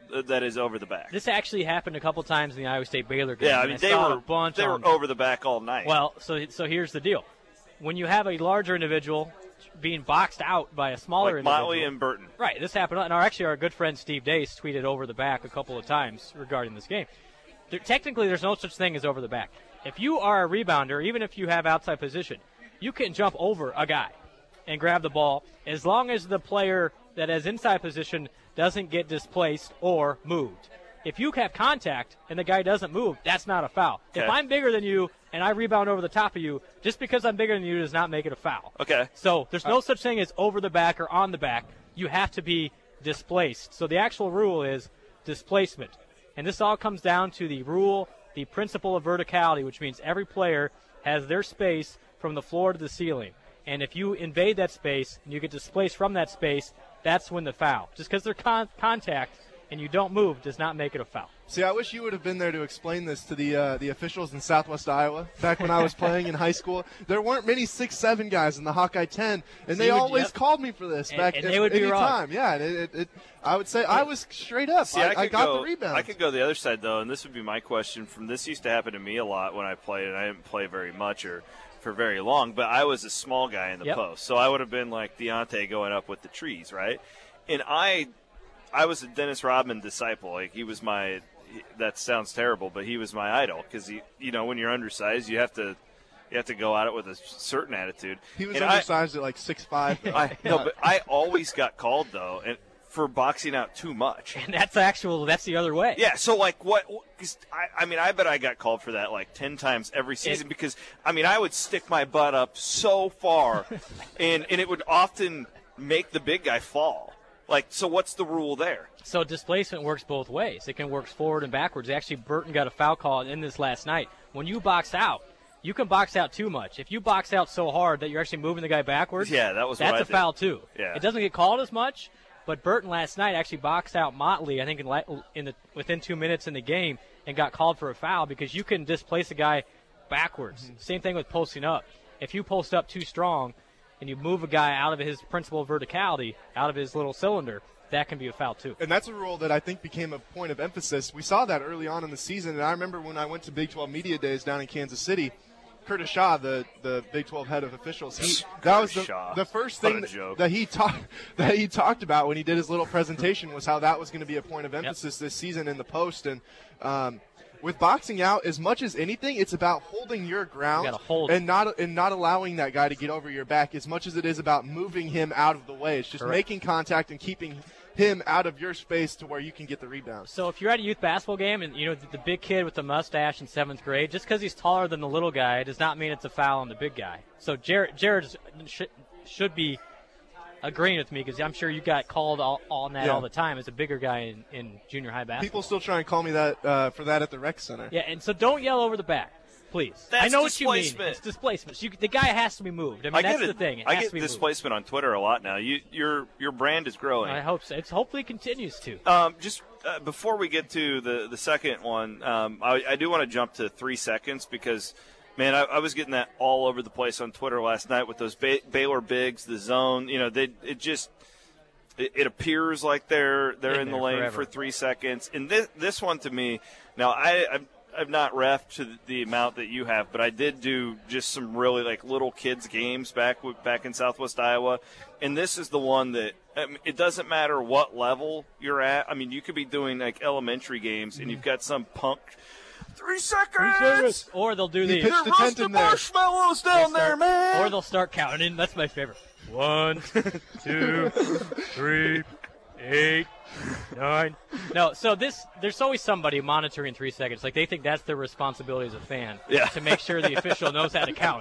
that is over the back. This actually happened a couple times in the Iowa State Baylor game. Yeah, I mean, I they saw were a bunch they on, were over the back all night. Well, so so here's the deal. When you have a larger individual being boxed out by a smaller like individual. Motley and Burton. Right, this happened. And our, actually, our good friend Steve Dace tweeted over the back a couple of times regarding this game. There, technically, there's no such thing as over the back. If you are a rebounder, even if you have outside position, you can jump over a guy and grab the ball as long as the player that has inside position doesn't get displaced or moved. If you have contact and the guy doesn't move, that's not a foul. Okay. If I'm bigger than you and I rebound over the top of you, just because I'm bigger than you does not make it a foul. Okay. So there's no such thing as over the back or on the back. You have to be displaced. So the actual rule is displacement. And this all comes down to the rule, the principle of verticality, which means every player has their space from the floor to the ceiling. And if you invade that space and you get displaced from that space, that's when the foul. Just because they're con- contact and you don't move does not make it a foul. See, I wish you would have been there to explain this to the uh, the officials in Southwest Iowa back when I was playing in high school. There weren't many six seven guys in the Hawkeye ten, and So they you would- always yep. called me for this And- back and at they would be any wrong. time. Yeah, and it, it, it, I would say I was straight up. See, I, I, could I got go, the rebound. I could go the other side, though, and this would be my question. From this used to happen to me a lot when I played, and I didn't play very much or for very long, but I was a small guy in the Yep. post, so I would have been like Deontay going up with the trees, right? And I, I was a Dennis Rodman disciple. Like he was my. That sounds terrible, but he was my idol because he, you know, when you're undersized, you have to, you have to go at it with a certain attitude. He was And I- undersized at like six five. I no, but I always got called though, and for boxing out too much. And that's actual, that's the other way. Yeah, so like what? Cause I, I mean, I bet I got called for that like ten times every season It- because I mean, I would stick my butt up so far, and and it would often make the big guy fall. Like, so what's the rule there? So displacement works both ways. It can work forward and backwards. Actually, Burton got a foul call in this last night. When you box out, you can box out too much. If you box out so hard that you're actually moving the guy backwards, Yeah, that was what that's I a did. foul too. Yeah. It doesn't get called as much, but Burton last night actually boxed out Motley, I think, in, la- in the within two minutes in the game and got called for a foul because you can displace a guy backwards. Mm-hmm. Same thing with posting up. If you post up too strong and you move a guy out of his principal verticality, out of his little cylinder, that can be a foul too. And that's a rule that I think became a point of emphasis. We saw that early on in the season, and I remember when I went to Big twelve Media Days down in Kansas City, Curtis Shaw, the, the Big twelve head of officials, he, that was the, Shaw. the first What thing a that, joke. that he talked that he talked about when he did his little presentation was how that was going to be a point of emphasis this season in the post. And um, with boxing out, as much as anything, it's about holding your ground You gotta hold and not and not allowing that guy to get over your back as much as it is about moving him out of the way. It's just Correct. making contact and keeping him out of your space to where you can get the rebound. So if you're at a youth basketball game and, you know, the, the big kid with the mustache in seventh grade, just because he's taller than the little guy does not mean it's a foul on the big guy. So Jared, Jared sh- should be agreeing with me because I'm sure you got called all, on that Yeah. all the time as a bigger guy in, in junior high basketball. People still try and call me that uh, for that at the rec center. Yeah, and so don't yell over the back, please. That's I know what you mean. displacement. It's displacement. So you, the guy has to be moved. I mean, I that's get the it. thing. It I has get to be moved. displacement on Twitter a lot now. You, your your brand is growing. I hope so. It's hopefully continues to. Um, just uh, before we get to the, the second one, um, I, I do want to jump to three seconds because, man, I, I was getting that all over the place on Twitter last night with those ba- Baylor bigs, the zone. You know, they it just it, it appears like they're they're in, In the there lane forever. for three seconds. And this this one to me, now I. I've, I've not reffed to the amount that you have, but I did do just some really like little kids games back with, back in Southwest Iowa, and this is the one that I mean, it doesn't matter what level you're at. I mean, you could be doing like elementary games, and you've got some punk three seconds, Or they'll do He the pitched a tent in there. marshmallows down there, man. or they'll start counting. That's my favorite. One, two, three, eight, nine. No, so this there's always somebody monitoring three seconds. Like they think that's their responsibility as a fan Yeah. to make sure the official knows how to count.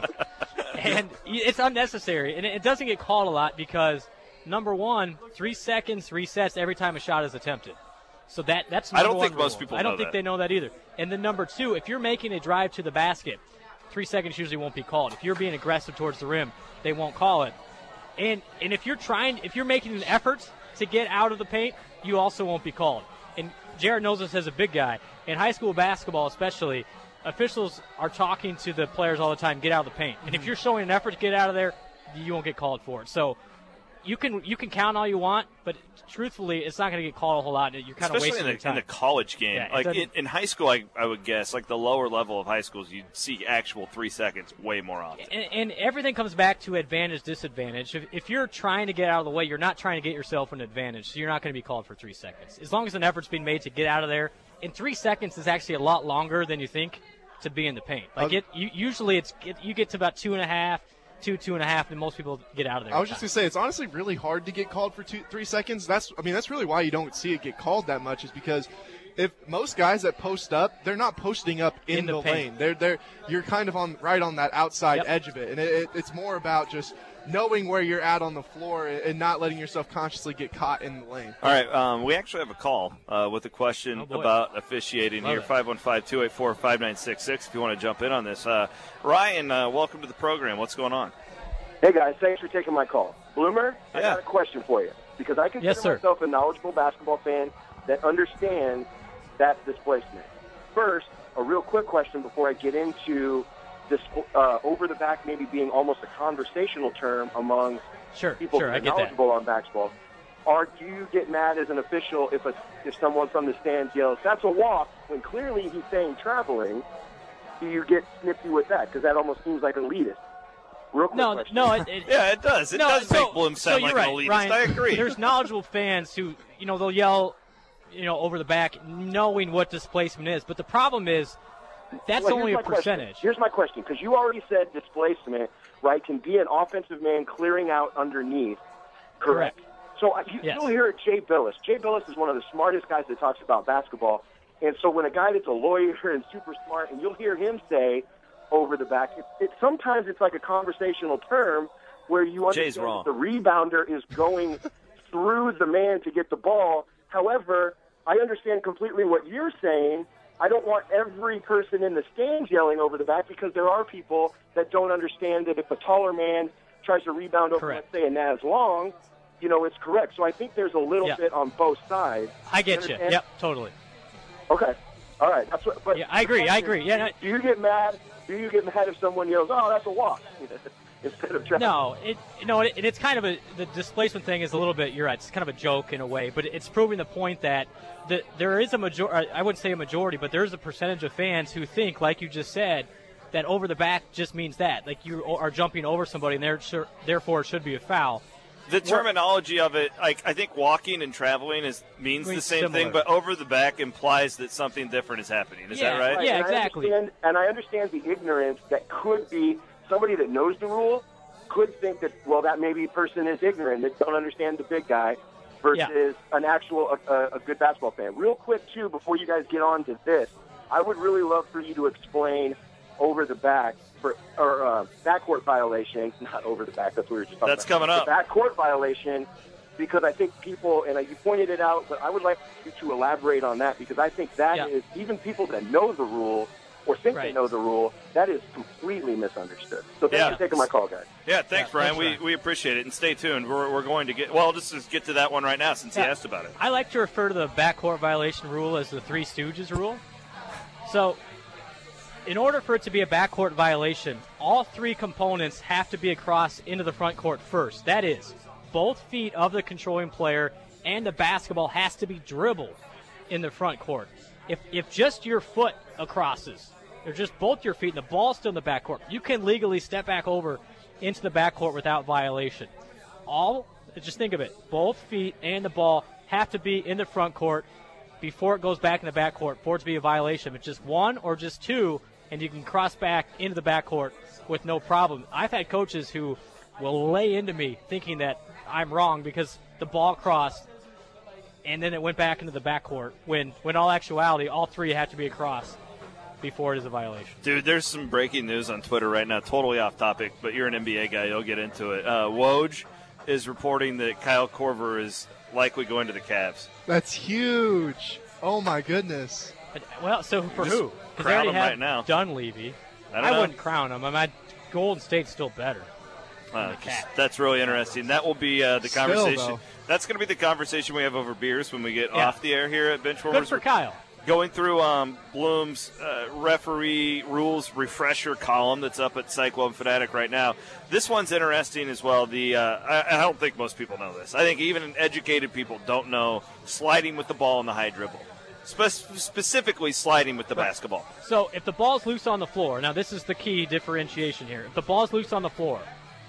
And it's unnecessary, and it doesn't get called a lot because number one, three seconds resets every time a shot is attempted. So that that's I number don't one think most rule. people I don't know think that. they know that either. And then number two, if you're making a drive to the basket, three seconds usually won't be called. If you're being aggressive towards the rim, they won't call it. And and if you're trying, if you're making an effort to get out of the paint, you also won't be called. And Jared knows this as a big guy. In high school basketball especially, officials are talking to the players all the time, get out of the paint. And if you're showing an effort to get out of there, you won't get called for it. So you can you can count all you want, but truthfully, it's not going to get called a whole lot. You're kind of Especially wasting in the, your time. in the college game. Yeah, like doesn't- in, in high school, I, I would guess, like the lower level of high schools, you'd see actual three seconds way more often. And, and everything comes back to advantage, disadvantage. If, if you're trying to get out of the way, you're not trying to get yourself an advantage, so you're not going to be called for three seconds. As long as an effort's being made to get out of there, and three seconds is actually a lot longer than you think to be in the paint. Like it, you, usually it's it, you get to about two and a half, two, two and a half, and most people get out of there. I was just going to say, it's honestly really hard to get called for two, three seconds. That's, I mean, that's really why you don't see it get called that much, is because if most guys that post up, they're not posting up in, In the the, paint. lane. They're, they're, you're kind of on right on that outside Yep. edge of it, and it, it, it's more about just knowing where you're at on the floor and not letting yourself consciously get caught in the lane. All right, um, we actually have a call uh, with a question Oh, boy. about officiating Love here, it. five one five, two eight four, five nine six six, if you want to jump in on this. Uh, Ryan, uh, welcome to the program. What's going on? Hey, guys, thanks for taking my call. Bloomer, I Yeah. got a question for you, because I consider Yes, sir. myself a knowledgeable basketball fan that understands that displacement. First, a real quick question before I get into this uh, over-the-back maybe being almost a conversational term among Sure, people sure, that I are get that. knowledgeable on basketball. Or do you get mad as an official if a, if someone from the stands yells, "That's a walk," when clearly he's saying traveling? Do you get snippy with that? Because that almost seems like elitist. Real quick No, question. no, it, it, Yeah, it does. It no, does so, make Bloom so sound you're like right, an elitist. Ryan, I agree. There's knowledgeable fans who, you know, they'll yell, you know, over the back, knowing what displacement is. But the problem is, that's Well, only here's a my question. percentage. Here's my question, because you already said displacement, right, can be an offensive man clearing out underneath, correct? So uh, you, Yes. you'll hear Jay Billis. Jay Billis is one of the smartest guys that talks about basketball. And so when a guy that's a lawyer and super smart, and you'll hear him say over the back, it, it, sometimes it's like a conversational term where you Jay's understand wrong. that the rebounder is going through the man to get the ball. However, I understand completely what you're saying. I don't want every person in the stands yelling over the back, because there are people that don't understand that if a taller man tries to rebound over, Correct. let's say, a Naz Long, you know, it's correct. So I think there's a little Yeah. bit on both sides. I get you. understand? Yep, totally. Okay. All right. That's what. But Yeah, I agree, the I question agree. is, Yeah, no- Do you get mad? Do you get mad if someone yells, "Oh, that's a walk," instead of trying? No, it you know, it, it's kind of a the displacement thing is a little bit. You're right. It's kind of a joke in a way, but it's proving the point that the, there is a major. I wouldn't say a majority, but there is a percentage of fans who think, like you just said, that over the back just means that, like you are jumping over somebody, and there, therefore it should be a foul. The terminology of it, like I think walking and traveling is means the Means same similar. thing, but over the back implies that something different is happening. Is Yeah, that right? yeah. and I exactly. understand- and I understand the ignorance that could be somebody that knows the rule could think that, well, that maybe person is ignorant, that don't understand the big guy, versus an actual a, a good basketball fan. Real quick, too, before you guys get on to this, I would really love for you to explain over the back for or uh, backcourt violation, not over the back. That's what we were just talking That's about. coming up. The backcourt violation, because I think people, and you pointed it out, but I would like you to elaborate on that, because I think that is, Yeah. even people that know the rule or think they Right. know the rule, that is completely misunderstood. So thanks Yeah. for taking my call, guys. Yeah, thanks, Yeah, Brian. thanks, we, Ryan. we appreciate it. And stay tuned. We're, we're going to get, well, let's just get to that one right now since he Yeah. asked about it. I like to refer to the backcourt violation rule as the Three Stooges rule. So, in order for it to be a backcourt violation, all three components have to be across into the front court first. That is, both feet of the controlling player and the basketball has to be dribbled in the front court. If if just your foot crosses, or just both your feet and the ball's still in the backcourt, you can legally step back over into the backcourt without violation. All, just think of it, both feet and the ball have to be in the front court before it goes back in the backcourt for it to be a violation. If it's just one or just two, and you can cross back into the backcourt with no problem. I've had coaches who will lay into me thinking that I'm wrong because the ball crossed and then it went back into the backcourt, when, when all actuality, all three have to be across before it is a violation. Dude, there's some breaking news on Twitter right now, totally off topic, but you're an N B A guy, you'll get into it. Uh, Woj is reporting that Kyle Korver is likely going to the Cavs. That's huge. Oh, my goodness. Well, so for Just who? Because they crown already him have right now. Dunleavy. I don't know. wouldn't crown him. I mean, Golden State's still better. Uh, the Cavs. that's really interesting. That will be uh, the Still, conversation. though. That's going to be the conversation we have over beers when we get Yeah. off the air here at Good Benchwarmers. for Kyle. Going through um, Bloom's uh, referee rules refresher column that's up at Cyclone Fanatic right now. This one's interesting as well. The uh, I, I don't think most people know this. I think even educated people don't know sliding with the ball in the high dribble, Spe- specifically sliding with the right. basketball. So if the ball's loose on the floor, now this is the key differentiation here. If the ball's loose on the floor,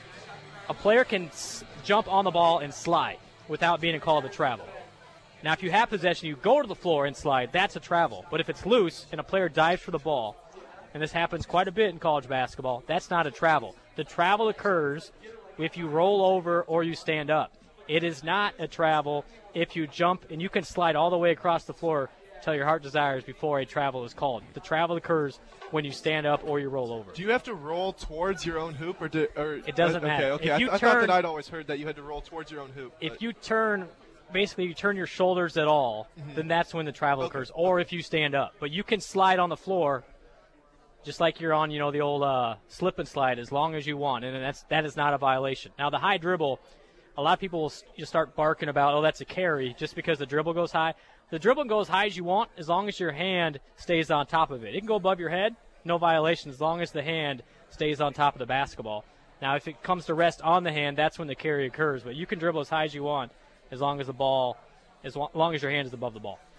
a player can s- jump on the ball and slide without being called a travel. Now, if you have possession, you go to the floor and slide, that's a travel. But if it's loose and a player dives for the ball, and this happens quite a bit in college basketball, that's not a travel. The travel occurs if you roll over or you stand up. It is not a travel if you jump, and you can slide all the way across the floor till your heart desires before a travel is called. The travel occurs when you stand up or you roll over. Do you have to roll towards your own hoop? or, do, or It doesn't uh, matter. Okay, okay. If I, you th- I turn, thought that I'd always heard that you had to roll towards your own hoop. If but. you turn... Basically, you turn your shoulders at all, mm-hmm. then that's when the travel okay. occurs, or if you stand up. But you can slide on the floor just like you're on, you know, the old uh, slip and slide as long as you want, and that's that is not a violation. Now, the high dribble, a lot of people will just start barking about, oh, that's a carry, just because the dribble goes high. The dribble goes high as you want as long as your hand stays on top of it. It can go above your head, no violation, as long as the hand stays on top of the basketball. Now, if it comes to rest on the hand, that's when the carry occurs. But you can dribble as high as you want as long as the ball, as long as your hand is above the ball.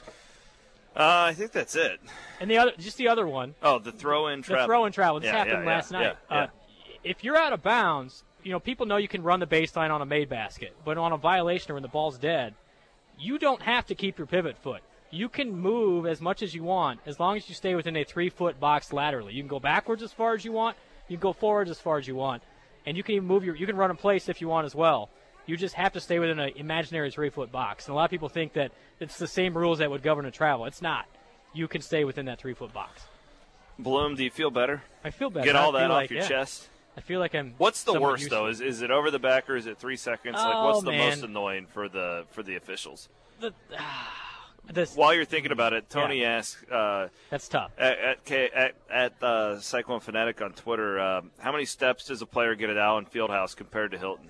Uh, I think that's it. And the other, just the other one. Oh, the throw-in travel. The throw-in travel. This yeah, happened yeah, last yeah, night. Yeah, yeah. Uh, if you're out of bounds, you know, people know you can run the baseline on a made basket. But on a violation or when the ball's dead, you don't have to keep your pivot foot. You can move as much as you want as long as you stay within a three-foot box laterally. You can go backwards as far as you want. You can go forwards as far as you want. And you can even move your – you can run in place if you want as well. You just have to stay within an imaginary three-foot box. And a lot of people think that it's the same rules that would govern a travel. It's not. You can stay within that three-foot box. Bloom, do you feel better? I feel better. Get all I that off like, your yeah. chest? I feel like I'm What's the somewhat worst, used though? to it. Is is it over the back or is it three seconds? Oh, like, what's the man. most annoying for the for the officials? The, uh, this, While you're thinking about it, Tony yeah. asked uh, That's tough. at at, K, at, at uh, Cyclone Fanatic on Twitter, um, how many steps does a player get at Allen Fieldhouse compared to Hilton?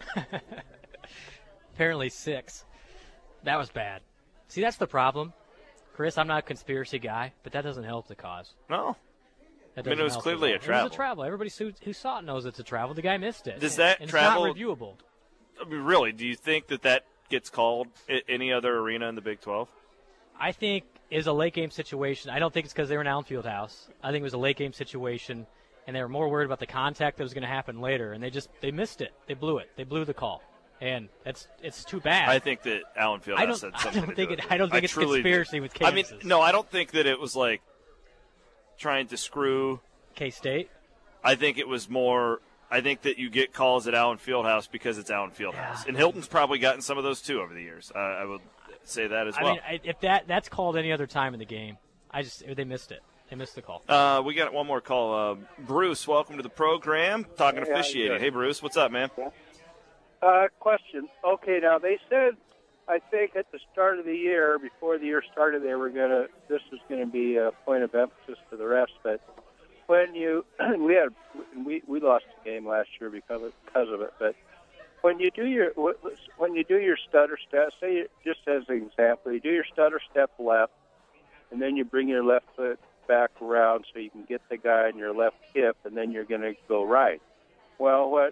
Apparently six. That was bad. See, that's the problem. Chris, I'm not a conspiracy guy, but that doesn't help the cause. No. That I mean, it was help clearly the a cause. travel. It was a travel. Everybody who, who saw it knows it's a travel. The guy missed it. Does and, that and travel- it's not reviewable. I mean, really, do you think that that gets called at any other arena in the Big twelve? I think it was a late game situation. I don't think it's because they were in Allen Fieldhouse. I think it was a late game situation, and they were more worried about the contact that was going to happen later, and they just they missed it. They blew it. They blew the call, and it's it's too bad. I think that Allen Fieldhouse I don't, had I something don't to think do it. with it. I don't think I it's truly conspiracy do. with Kansas. I mean, no, I don't think that it was like trying to screw K-State. I think it was more. I think that you get calls at Allen Fieldhouse because it's Allen Fieldhouse, Yeah. and Hilton's probably gotten some of those too over the years. Uh, I would say that as I well. mean, I, if that that's called any other time in the game, I just they missed it. They missed the call. Uh, we got one more call. Uh, Bruce, welcome to the program. Talking Hey, how you officiating. doing? Hey, Bruce, what's up, man? Uh, question. Okay, now they said, I think at the start of the year, before the year started, they were gonna. This was going to be a point of emphasis for the rest. But when you, we had, we we lost the game last year because of, because of it. But when you do your when you do your stutter step, say you, just as an example, you do your stutter step left, and then you bring your left foot back around so you can get the guy on your left hip, and then you're going to go right. Well, what?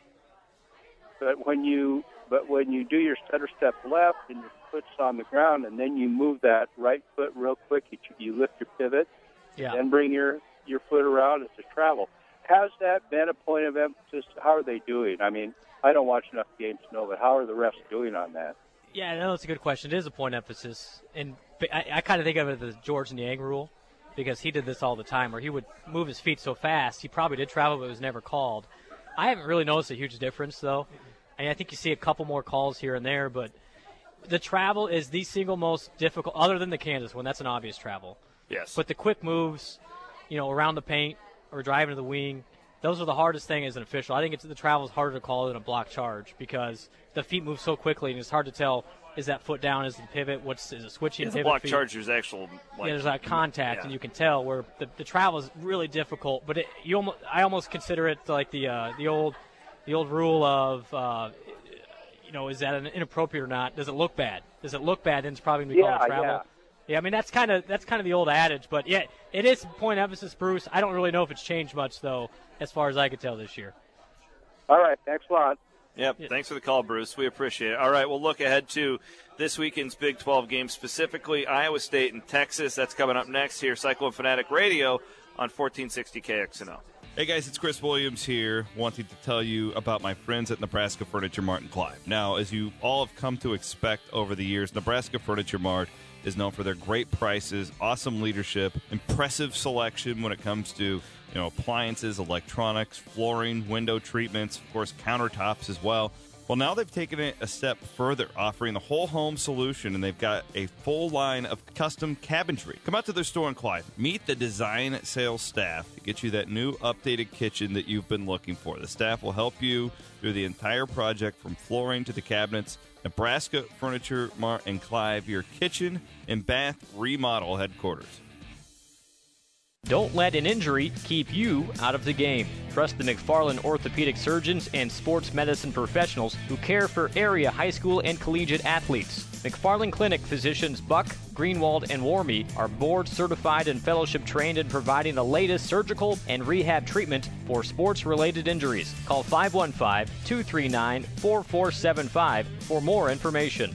But when you but when you do your stutter step left and your foot's on the ground, and then you move that right foot real quick, you, you lift your pivot, Yeah. then bring your your foot around. It's a travel. Has that been a point of emphasis? How are they doing? I mean, I don't watch enough games to know, but how are the refs doing on that? Yeah, no, that's a good question. It is a point of emphasis, and I, I kind of think of it as the George Niang rule, because he did this all the time, where he would move his feet so fast, he probably did travel, but it was never called. I haven't really noticed a huge difference, though. I mean, I think you see a couple more calls here and there, but the travel is the single most difficult, other than the Kansas one. That's an obvious travel. Yes. But the quick moves, you know, around the paint or driving to the wing, those are the hardest thing as an official. I think it's the travel is harder to call than a block charge because the feet move so quickly, and it's hard to tell, is that foot down, is the pivot, what's is it switching Yeah, the pivot block feet? charge, there's actual. Like, Yeah, there's that contact, yeah. and you can tell where the, the travel is really difficult. But it, you almost, I almost consider it like the uh, the old the old rule of, uh, you know, is that an inappropriate or not? Does it look bad? Does it look bad? Then it's probably going to be Yeah, called a travel. yeah. Yeah, I mean that's kind of that's kind of the old adage, but yeah, it is point emphasis, Bruce. I don't really know if it's changed much though, as far as I could tell this year. All right, thanks a lot. Yep, Yeah. Thanks for the call, Bruce. We appreciate it. All right, we'll look ahead to this weekend's Big twelve games, specifically Iowa State and Texas. That's coming up next here, Cyclone Fanatic Radio on fourteen sixty K X N O. Hey guys, it's Chris Williams here, wanting to tell you about my friends at Nebraska Furniture Mart in Clive. Now, as you all have come to expect over the years, Nebraska Furniture Mart is known for their great prices, awesome leadership, impressive selection when it comes to, you know, appliances, electronics, flooring, window treatments, of course, countertops as well. Well, now they've taken it a step further, offering the whole home solution, and they've got a full line of custom cabinetry. Come out to their store in Clive. Meet the design sales staff to get you that new updated kitchen that you've been looking for. The staff will help you through the entire project, from flooring to the cabinets. Nebraska Furniture Mart in Clive, your kitchen and bath remodel headquarters. Don't let an injury keep you out of the game. Trust the McFarland orthopedic surgeons and sports medicine professionals who care for area high school and collegiate athletes. McFarland Clinic physicians Buck, Greenwald, and Warmy are board certified and fellowship trained in providing the latest surgical and rehab treatment for sports-related injuries. Call five one five, two three nine, four four seven five for more information.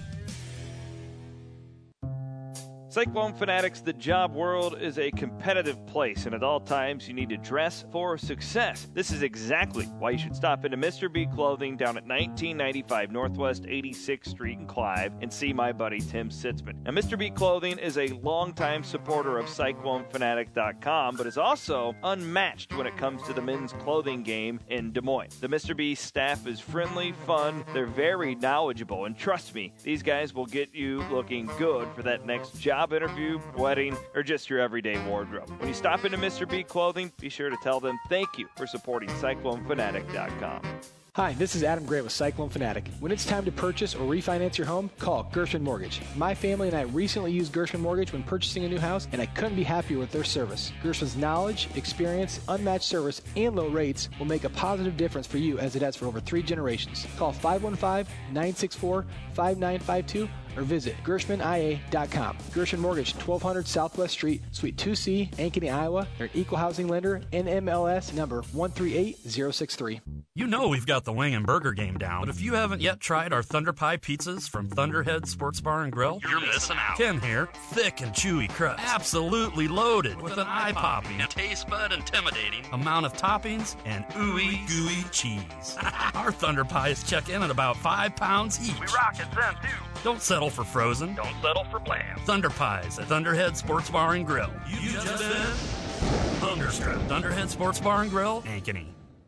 Cyclone Fanatics, the job world is a competitive place, and at all times you need to dress for success. This is exactly why you should stop into Mister B Clothing down at nineteen ninety-five Northwest eighty-sixth Street in Clive and see my buddy Tim Sitzman. Now, Mister B Clothing is a longtime supporter of Cyclone Fanatic dot com, but is also unmatched when it comes to the men's clothing game in Des Moines. The Mister B staff is friendly, fun, they're very knowledgeable, and trust me, these guys will get you looking good for that next job interview, wedding, or just your everyday wardrobe. When you stop into Mister B Clothing, be sure to tell them thank you for supporting Cyclone Fanatic dot com. Hi, this is Adam Gray with Cyclone Fanatic. When it's time to purchase or refinance your home, call Gershon Mortgage. My family and I recently used Gershon Mortgage when purchasing a new house, and I couldn't be happier with their service. Gershon's knowledge, experience, unmatched service, and low rates will make a positive difference for you, as it has for over three generations. Call five one five, nine six four, five nine five two or visit Gershman I A dot com. Gershon Mortgage, twelve hundred Southwest Street, Suite two C, Ankeny, Iowa. They're an equal housing lender, N M L S number one three eight zero six three. You know we've got the wing and burger game down, but if you haven't yet tried our Thunder Pie pizzas from Thunderhead Sports Bar and Grill, you're missing out. Ken here. Thick and chewy crust, absolutely loaded with an eye-popping, taste bud intimidating amount of toppings and ooey gooey cheese. Our Thunder Pies check in at about five pounds each. We rock it then too. Don't settle for frozen. Don't settle for bland. Thunder Pies at Thunderhead Sports Bar and Grill. You, you just been thunderstruck. Thunderhead Sports Bar and Grill, Ankeny.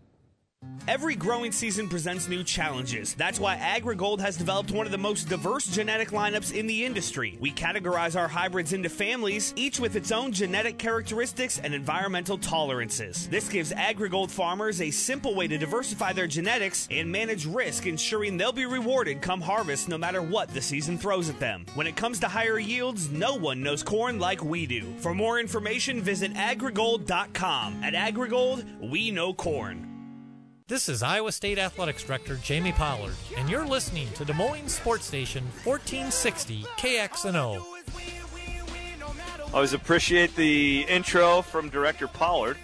Every growing season presents new challenges. That's why AgriGold has developed one of the most diverse genetic lineups in the industry. We categorize our hybrids into families, each with its own genetic characteristics and environmental tolerances. This gives AgriGold farmers a simple way to diversify their genetics and manage risk, ensuring they'll be rewarded come harvest no matter what the season throws at them. When it comes to higher yields, no one knows corn like we do. For more information, visit agrigold dot com. At AgriGold, we know corn. This is Iowa State Athletics Director Jamie Pollard, and you're listening to Des Moines Sports Station fourteen sixty K X N O. Always appreciate the intro from Director Pollard.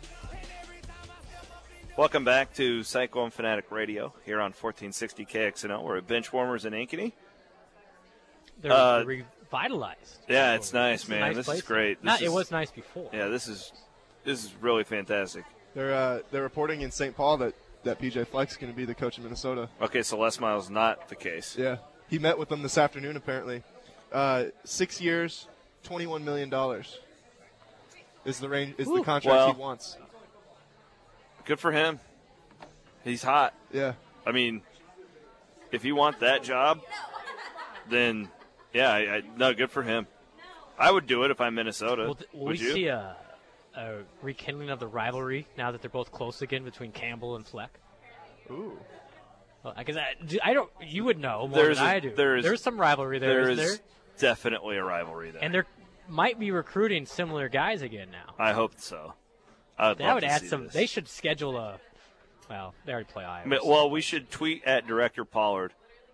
Welcome back to Cyclone Fanatic Radio here on fourteen sixty K X N O. We're at Benchwarmers in Ankeny. They're Uh, revitalized. Yeah, it's nice, man. Nice this place. is great. This Not, is, it was nice before. Yeah, this is this is really fantastic. They're uh, they're reporting in Saint Paul that, that P J Fleck's going to be the coach in Minnesota. Okay, so Les Miles not the case. Yeah, he met with them this afternoon apparently. Uh, six years, twenty-one million dollars is the range is the Woo. contract Well, he wants. Good for him. He's hot. Yeah. I mean, if you want that job, then yeah, I, I, no, good for him. I would do it if I'm Minnesota. Will, th- will would we you? see a, a rekindling of the rivalry now that they're both close again between Campbell and Fleck? Ooh. Well, because I, I don't, you would know more There's than a- I do. there is- There's some rivalry there, There isn't is there? definitely a rivalry there. And there might be recruiting similar guys again now. I hope so. I'd That love would to add see some. this. They should schedule a. Well, they already play Iowa. I mean, well, we should tweet at Director Pollard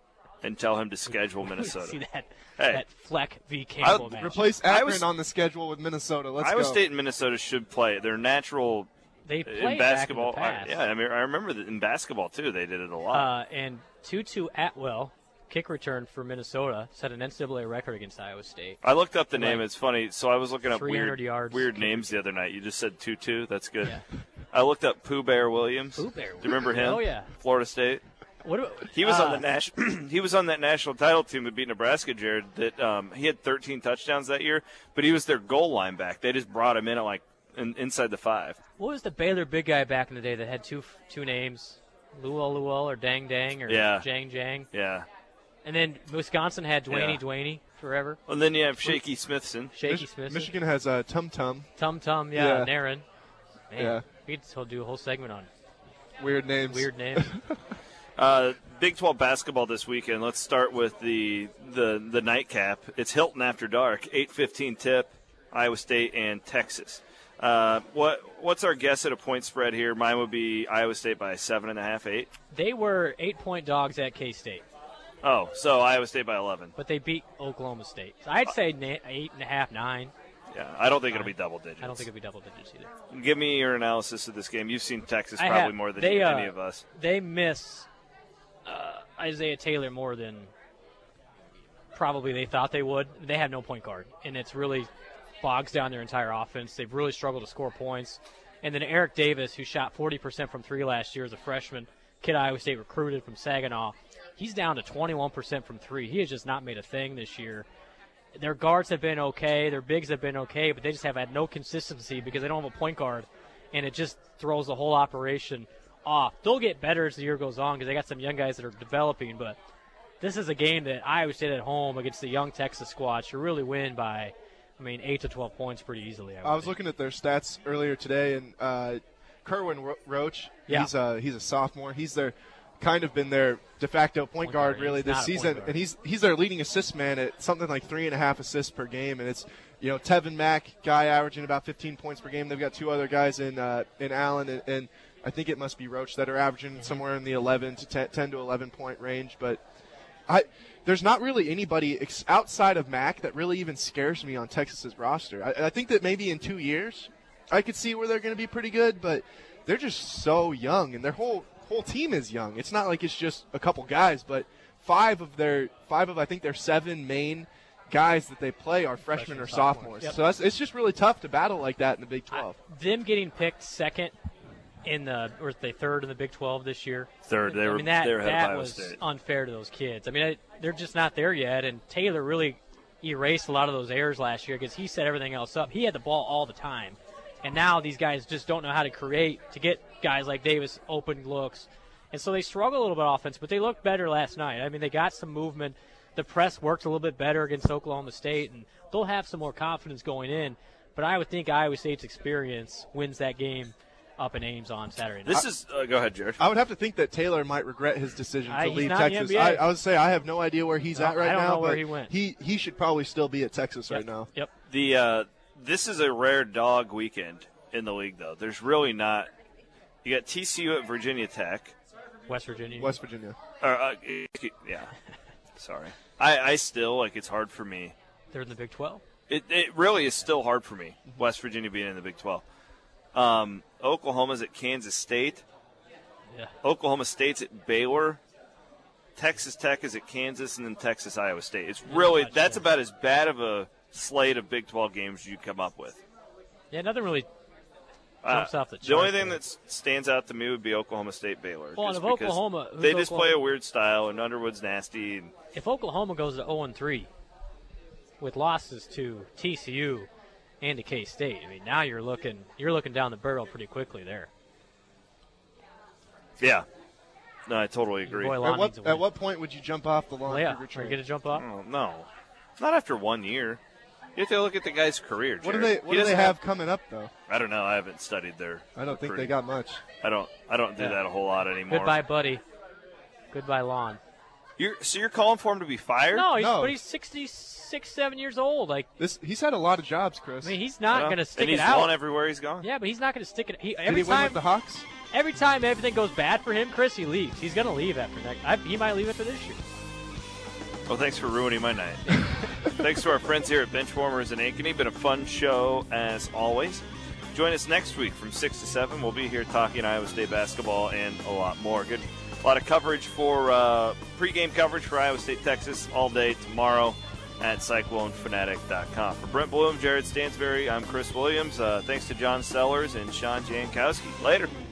and tell him to schedule Minnesota. See that, hey, that Fleck v. Campbell I'll match. replace Akron was, on the schedule with Minnesota. Let's Iowa go. State and Minnesota should play. They're natural They in played basketball. back in the past. I, yeah, I mean, I remember that in basketball, too, they did it a lot. Uh, and Tutu Atwell, kick return for Minnesota, set an N C double A record against Iowa State. I looked up the Like name. It's funny. So I was looking up three hundred weird, yards. weird names the other night. You just said Tutu. That's good. Yeah. I looked up Pooh Bear Williams. Pooh Bear Do you remember him? Oh, yeah. Florida State. What do, He was uh, on the national. He was on that national title team that beat Nebraska. Jared, that um, he had thirteen touchdowns that year, but he was their goal line back. They just brought him in at like in, inside the five. What was the Baylor big guy back in the day that had two two names, Luol Luol or Dang Dang or Yeah. Jang Jang? Yeah. And then Wisconsin had Dwayne Yeah. Dwayne forever. And then you have Shaky Smithson. Shaky Mich- Smithson. Michigan has uh, Tum Tum. Tum Tum, yeah, Yeah. Naren. Man, Yeah. we'd still do a whole segment on Weird names. weird names. Uh, Big twelve basketball this weekend. Let's start with the the the nightcap. It's Hilton after dark, eight fifteen tip, Iowa State and Texas. Uh, what what's our guess at a point spread here? Mine would be Iowa State by seven and a half, eight. They were eight-point dogs at K-State, Oh, so Iowa State by eleven. but they beat Oklahoma State. So I'd say na- eight and a half, nine. Yeah, I don't think it'll be double digits. I don't think it'll be double digits either. Give me your analysis of this game. You've seen Texas I probably have- more than they, uh, any of us. They miss uh, Isaiah Taylor more than probably they thought they would. They have no point guard, and it's really bogs down their entire offense. They've really struggled to score points. And then Eric Davis, who shot forty percent from three last year as a freshman, kid Iowa State recruited from Saginaw, he's down to twenty-one percent from three. He has just not made a thing this year. Their guards have been okay. Their bigs have been okay, but they just have had no consistency because they don't have a point guard, and it just throws the whole operation off. They'll get better as the year goes on because they got some young guys that are developing, but this is a game that Iowa State at home against the young Texas squad should really win by, I mean, eight to twelve points pretty easily. I, I was think. looking at their stats earlier today, and uh, Kerwin Ro- Roach, Yeah. he's a he's a sophomore. He's their kind of been their de facto point, Point guard, guard. really He's this not a point season, guard. and he's he's their leading assist man at something like three and a half assists per game, and it's you know Tevin Mack, guy averaging about fifteen points per game. They've got two other guys in uh, in Allen and, and I think it must be Roach that are averaging somewhere in the eleven to ten, ten to eleven point range, but I. There's not really anybody ex- outside of Mac that really even scares me on Texas's roster. I, I think that maybe in two years, I could see where they're going to be pretty good, but they're just so young, and their whole whole team is young. It's not like it's just a couple guys, but five of their five of I think their seven main guys that they play are freshmen Freshmen, or sophomores. sophomores. Yep. So that's, it's just really tough to battle like that in the Big twelve. Them getting picked second in the, or they third in the Big twelve this year. Third, they I were mean, that, they were ahead of that Iowa was State. unfair to those kids. I mean, I, they're just not there yet, and Taylor really erased a lot of those errors last year because he set everything else up. He had the ball all the time, and now these guys just don't know how to create to get guys like Davis open looks, and so they struggle a little bit offense, but they looked better last night. I mean, they got some movement. The press worked a little bit better against Oklahoma State, and they'll have some more confidence going in, but I would think Iowa State's experience wins that game up in Ames on Saturday night. This is uh, go ahead, Jared. I would have to think that Taylor might regret his decision I- to he's leave not in the Texas. N B A. I, I would say I have no idea where he's No, at right I don't now, know where but he went. he he should probably still be at Texas right now. Yep. The uh, this is a rare dog weekend in the league, though. There's really not. You got T C U at Virginia Tech. West Virginia. West Virginia. Or, uh, yeah. Sorry. I, I still like it's hard for me. They're in the Big twelve. It it really is still hard for me. West Virginia being in the Big twelve. Um, Oklahoma's at Kansas State. Yeah. Oklahoma State's at Baylor. Texas Tech is at Kansas, and then Texas Iowa State. It's really that's about as bad of a slate of Big twelve games you come up with. Yeah, nothing really Uh, jumps off the the only charts thing there. that s- stands out to me would be Oklahoma State Baylor. Well, just and if because Oklahoma- who's they just Oklahoma? play a weird style, and Underwood's nasty. And If Oklahoma goes to oh and three with losses to T C U and to K-State, I mean, now you're looking you're looking down the barrel pretty quickly there. yeah, no, I totally agree. boy Lon At what, needs a win. at what point would you jump off the lawn? Leah, for are you retreat? going to jump up? Oh, no, not after one year. You have to look at the guy's career. What do Jared. they He What do they doesn't have coming up though? I don't know. I haven't studied their. I don't think they recruiting. got much. I don't. I don't do Yeah. that a whole lot anymore. Goodbye, buddy. Goodbye, Lon. You're, so you're calling for him to be fired? No, he's, No. but he's sixty-six, seven years old. Like, This he's had a lot of jobs, Chris. I mean, he's not Well, going to stick and he's it out. won everywhere he's gone. Yeah, but he's not going to stick it. He, Did every he win time with the Hawks? every time everything goes bad for him, Chris, he leaves. He's going to leave after that. I, he might leave after this year. Well, thanks for ruining my night. Thanks to our friends here at Benchwarmers in Ankeny. Been a fun show as always. Join us next week from six to seven. We'll be here talking Iowa State basketball and a lot more. Good, a lot of coverage for uh, pregame coverage for Iowa State, Texas all day tomorrow at cyclone fanatic dot com. For Brent Bloom, Jared Stansberry, I'm Chris Williams. Uh, thanks to John Sellers and Sean Jankowski. Later.